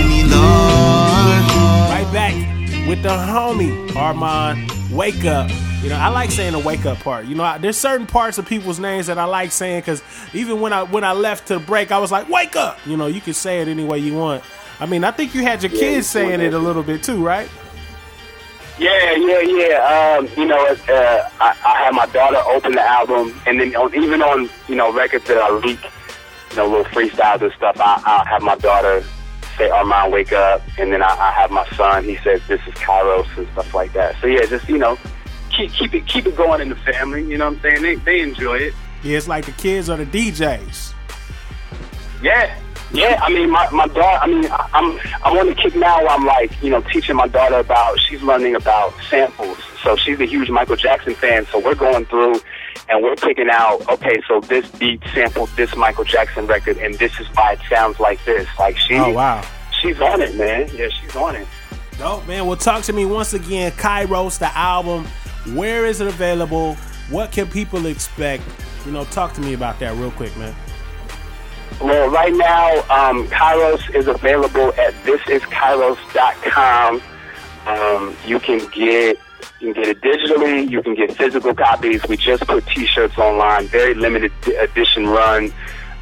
F: Right back with the homie Armand. Wake up. You know, I like saying the wake up part. You know, there's certain parts of people's names that I like saying, because even when I left to the break, I was like, wake up. You know, you can say it any way you want. I mean, I think you had your kids saying it a little bit too, right?
G: Yeah. You know, I had my daughter open the album, and then even on, you know, records that I leak, you know, little freestyles and stuff, I'll have my daughter say Armand, wake up, and then I have my son, he says this is Kairos and stuff like that. So yeah, just, you know, keep it going in the family, you know what I'm saying? They enjoy it.
F: Yeah, it's like the kids are the DJs.
G: Yeah, I mean, my daughter, I mean, I'm on the kick now where I'm like, you know, teaching my daughter she's learning about samples. So she's a huge Michael Jackson fan, so we're going through and we're picking out, okay, so this beat sampled this Michael Jackson record, and this is why it sounds like this. Like,
F: oh, wow.
G: She's on it, man. Yeah, she's on it.
F: Dope, man. Well, talk to me once again. Kairos, the album. Where is it available? What can people expect? You know, talk to me about that real quick, man.
G: Well, right now, Kairos is available at thisiskairos.com. You can get it digitally. You can get physical copies. We just put T-shirts online, very limited edition run,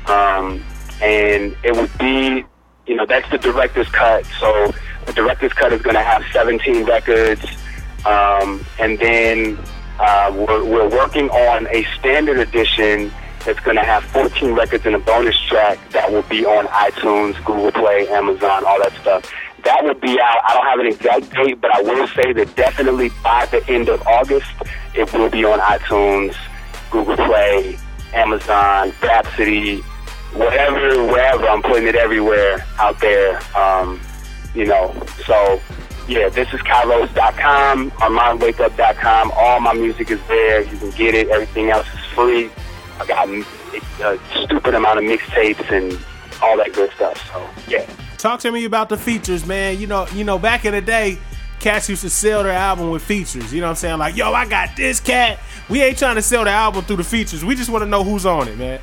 G: and it would be, you know, that's the director's cut. So the director's cut is going to have 17 records, and then we're working on a standard edition that's going to have 14 records and a bonus track that will be on iTunes, Google Play, Amazon, all that stuff. That will be out. I don't have an exact date, but I will say that definitely by the end of August, it will be on iTunes, Google Play, Amazon, Rhapsody, wherever. I'm putting it everywhere out there. You know, so yeah, thisiskairos.com, ArmandWakeUp.com. All my music is there. You can get it. Everything else is free. I got a stupid amount of mixtapes and all that good stuff. So yeah.
F: Talk to me about the features, man. You know, back in the day, cats used to sell their album with features. You know what I'm saying? Like, yo, I got this cat. We ain't trying to sell the album through the features. We just want to know who's on it, man.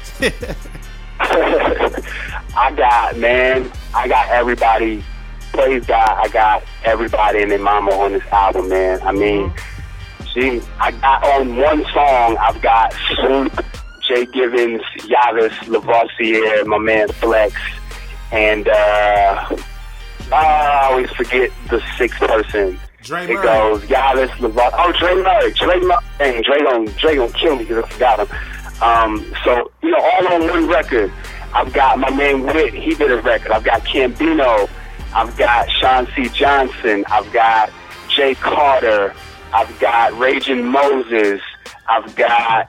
G: I got everybody. Praise God, I got everybody and their mama on this album, man. I mean, I got on one song, I've got Swoop, Jay Givens, Yavis, Lavoisier, my man Flex, and I always forget the sixth person.
F: Dre
G: Murray. It goes Yavis, Lavoisier. Oh, Dre Murray. Dang, Dre gonna kill me because I forgot him. So, you know, all on one record. I've got my man Wit, he did a record. I've got Cambino. I've got Sean C. Johnson. I've got Jay Carter. I've got Raging Moses. I've got,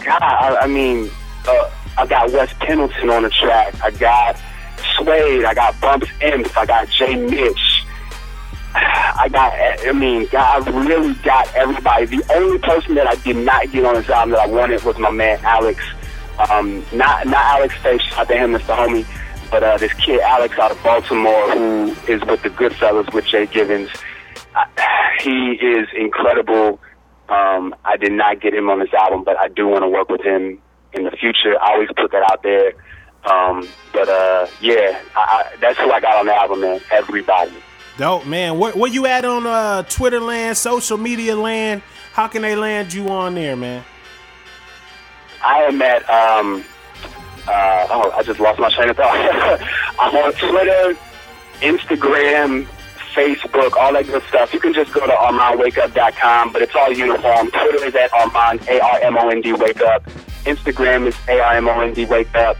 G: I got Wes Pendleton on the track. I got Suede. I got Bumps Imps. I got Jay Mitch. God really got everybody. The only person that I did not get on this album that I wanted was my man Alex. Not Alex Faye, shout out to him, Mr. Homie, but this kid Alex out of Baltimore who is with the Goodfellas with Jay Givens. He is incredible. I did not get him on this album, but I do want to work with him in the future. I always put that out there. That's who I got on the album, man. Everybody.
F: Dope, man. Where you at on Twitter land, social media land? How can they land you on there, man?
G: I am at, I just lost my train of thought. I'm on Twitter, Instagram, Facebook, all that good stuff. You can just go to ArmandWakeUp.com, but it's all uniform. Twitter is at Armand, ARMOND Wake Up. Instagram is ARMOND Wake Up.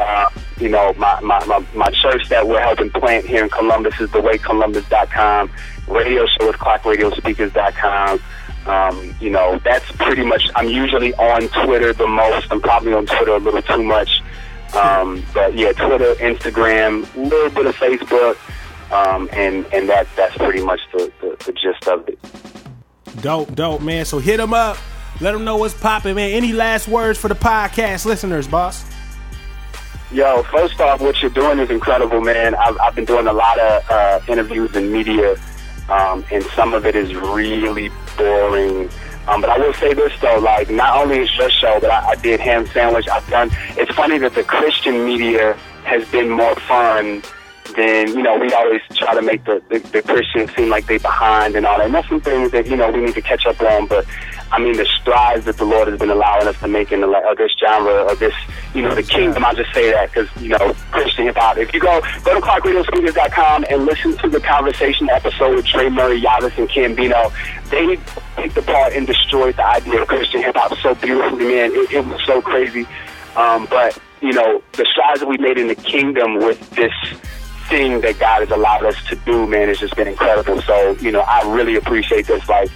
G: My church that we're helping plant here in Columbus is TheWakeColumbus.com. Radio show is ClockRadioSpeakers.com. That's pretty much, I'm usually on Twitter the most. I'm probably on Twitter a little too much. But yeah, Twitter, Instagram, a little bit of Facebook. And that's pretty much the gist of it.
F: Dope, man. So hit them up. Let them know what's popping, man. Any last words for the podcast listeners, boss?
G: Yo, first off, what you're doing is incredible, man. I've been doing a lot of interviews in media, and some of it is really boring. But I will say this, though, like, not only is your show, but I did Ham Sandwich. It's funny that the Christian media has been more fun than, we always try to make the Christians seem like they behind and all that. And that's some things that, we need to catch up on. But, the strides that the Lord has been allowing us to make in this genre, or this, the kingdom, I'll just say that because, Christian hip-hop. If you go to ClarkRadioSpeakers.com and listen to the conversation episode with Trey Murray, Yavis, and Cambino, they picked apart and destroyed the idea of Christian hip-hop so beautifully, man. It was so crazy. But, the strides that we made in the kingdom with this thing that God has allowed us to do, man, has just been incredible. So, I really appreciate this. Like,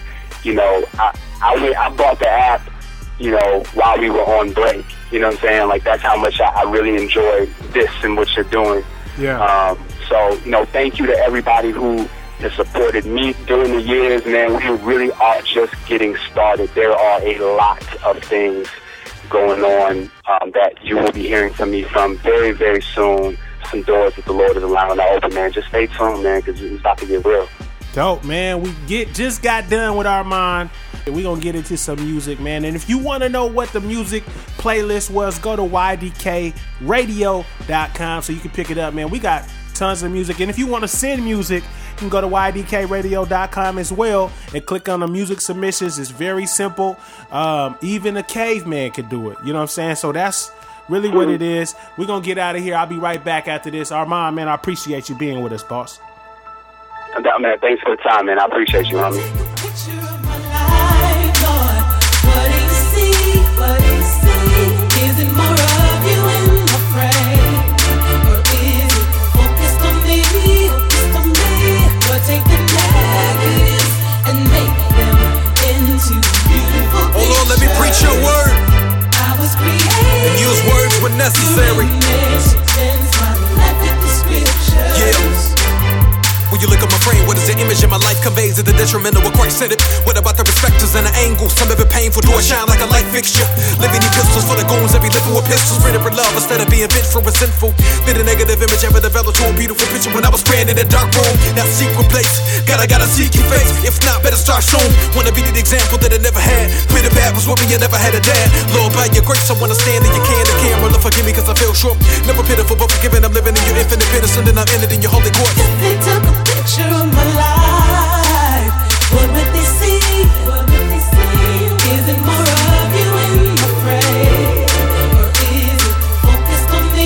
G: I bought the app, while we were on break. You know what I'm saying? Like, that's how much I really enjoy this and what you're doing.
F: Yeah.
G: So, thank you to everybody who has supported me during the years, man. We really are just getting started. There are a lot of things going on that you will be hearing from me from very, very soon. Some doors that the Lord is allowing to open, man. Just stay tuned, man, because it's about to get real.
F: Dope, man. We just got done with Armand. We're going to get into some music, man. And if you want to know what the music playlist was, go to ydkradio.com so you can pick it up, man. We got tons of music. And if you want to send music, you can go to ydkradio.com as well and click on the music submissions. It's very simple. Even a caveman could do it. You know what I'm saying? So that's really what it is. We're going to get out of here. I'll be right back after this. Armand, man, I appreciate you being with us, boss.
G: Man, thanks for the time, man. I appreciate you, homie.
P: Is it more of you in my frame? Or is it focused on me? Or take the negatives and make them into beautiful pictures.
J: Hold on, let me preach your word.
P: I was created
J: and use words when necessary. Yeah. When you look at my frame, what is the image in my life conveys to the detrimental of Christ-centered? What about the perspectives and the angles? Some of it painful, do I shine like a light fixture? Living epistles for the goons that be living with pistols, written for love instead of being vengeful, resentful. Did a negative image ever develop to a beautiful picture when I was praying in a dark room? That secret place, gotta seek your face. If not, better start soon. Wanna be the example that I never had. Pretty bad was with me, I never had a dad. Lord, by your grace, I wanna stand in your candid camera. Lord, forgive me cause I fell short. Never pitiful, but forgiven. I'm living in your infinite goodness, and then I'm in it in your holy court.
P: If they took a picture of my life, what would they see? Is it more of you in my frame? Or is it focused on me?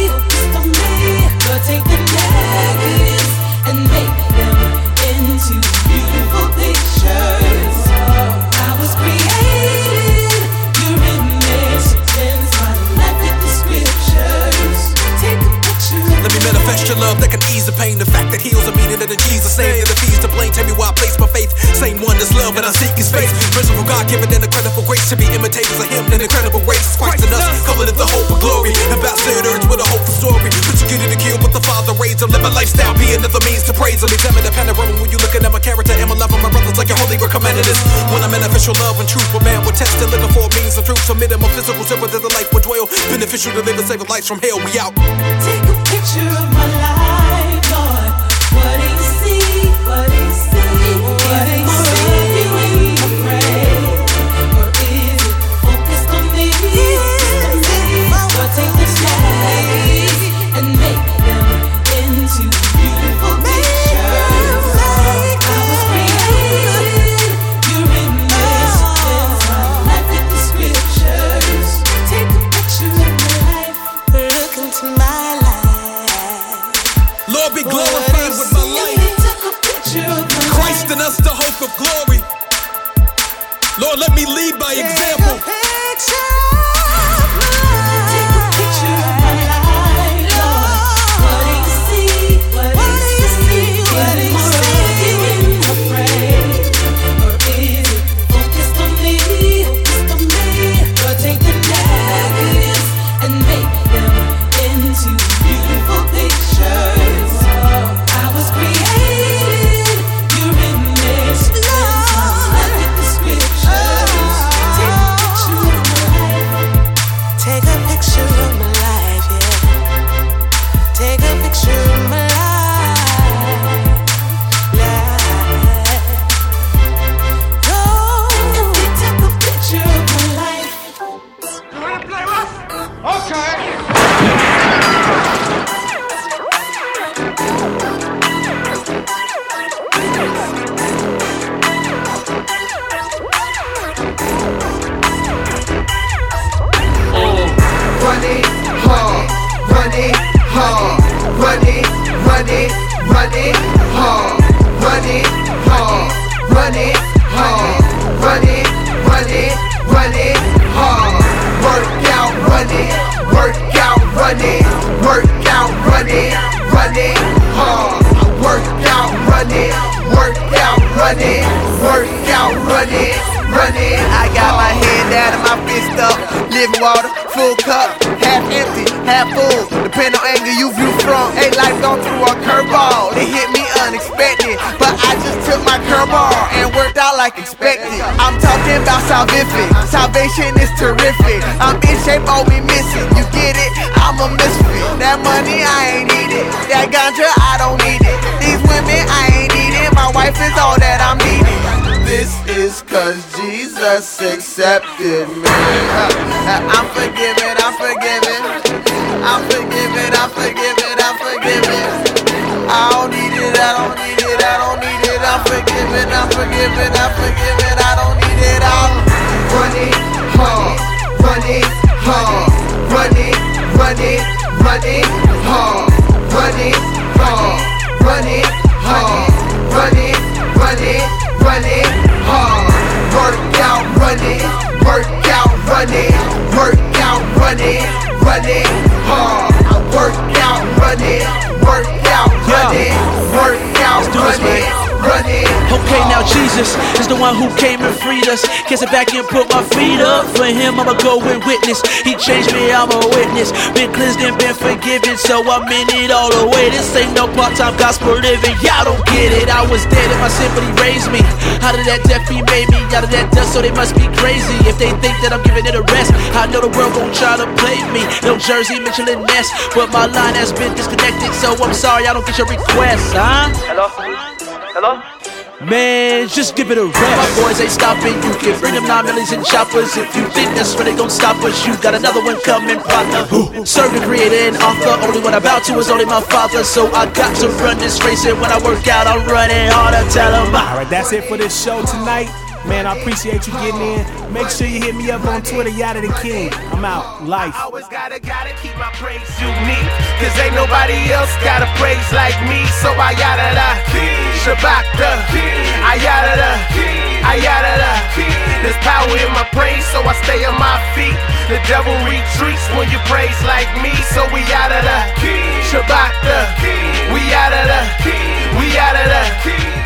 P: Or take the negatives and make them into beautiful pictures. I was created, your image, spends my life with the scriptures. Take a picture.
J: Let me manifest your love that can ease the pain. The fact that heals a meaning that in Jesus' name. And the fees to blame, tell me why I place my faith. Same one that's love and I seek his face. Principle God given and incredible grace. To be imitators of him and incredible race. Christ in us, calling it the hope of glory. Ambassadors with a hopeful story. But you get it to kill, but the Father raised him. Live my life
D: lifestyle be another means to praise him. Examine the panorama when you looking at my character and my love of my brothers like your holy recommended this. When I'm in official love and truth, but man will test and looking for means of truth. Submit my physical simple that the life would dwell. Beneficial to live and save lives from hell. We out.
P: Take a picture of my life, Lord. What do you see? What do you see? What do you see? I pray, or is it focused on me? Lord, take the days and make them into beautiful pictures. I was created, your image, that's my life with the scriptures. Take a picture of my life, look into my life.
D: Lord be glorified with my life. Christ in us, the hope of glory. Lord, let me lead by example.
B: I got my head down and my fist up. Living water, full cup, half empty, half full. Depending on angle you view from. Ain't life gone through a curveball. It hit me unexpected, but I just took my curveball and worked out like expected. I'm talking about salvific. Salvation is terrific. I'm in shape, all we missing. You get it? I'm a misfit. That money I ain't need it. That ganja I don't need it. These women I ain't need it. My wife is all that I'm needing. This is cause Jesus accepted me. I'm forgiven, I'm forgiven. I'm forgiven, I'm forgiven, I'm forgiven. I don't need it, I don't need it, I don't need it. I'm forgiven, I'm forgiven, I'm forgiven. I don't need it, I'm running hard, running hard, running, running, running hard, running hard, running hard, running, running, running hard. Work out, running, work out, running, work out, running, running hard. I work out, running, work out, running, work out, running, running.
V: Okay, now Jesus is the one who came and freed us. Kiss it back and put my feet up. For him, I'ma go and witness. He changed me, I'm a witness. Been cleansed and been forgiven, so I'm in it all the way. This ain't no part-time gospel living. Y'all don't get it. I was dead and my sin, but he raised me. Out of that death, he made me. Out of that dust, so they must be crazy. If they think that I'm giving it a rest, I know the world gon' try to play me. No Jersey, Mitchell and Ness, but my line has been disconnected, so I'm sorry I don't get your request, huh?
D: Hello? Hello?
V: Man, just give it a rest. My boys ain't stopping. You can bring them 9 millions and choppers. If you think that's really gon' stop us, you got another one coming, partner. Serve the creator and author. Only one I'm about to is only my father. So I got to run this race, and when I work out, I'm running harder. Tell them.
F: Alright, that's it for this show tonight. Man, I appreciate you getting in. Make sure you hit me up on Twitter, Yada the King. I'm out. Life.
A: I always gotta keep my praise unique. Cause ain't nobody else got a praise like me. So I yada da, Shabbat da, I yada da, I yada da. There's power in my praise, so I stay on my feet. The devil retreats when you praise like me. So we yada da, Shabbat da, we yada da, we yada da.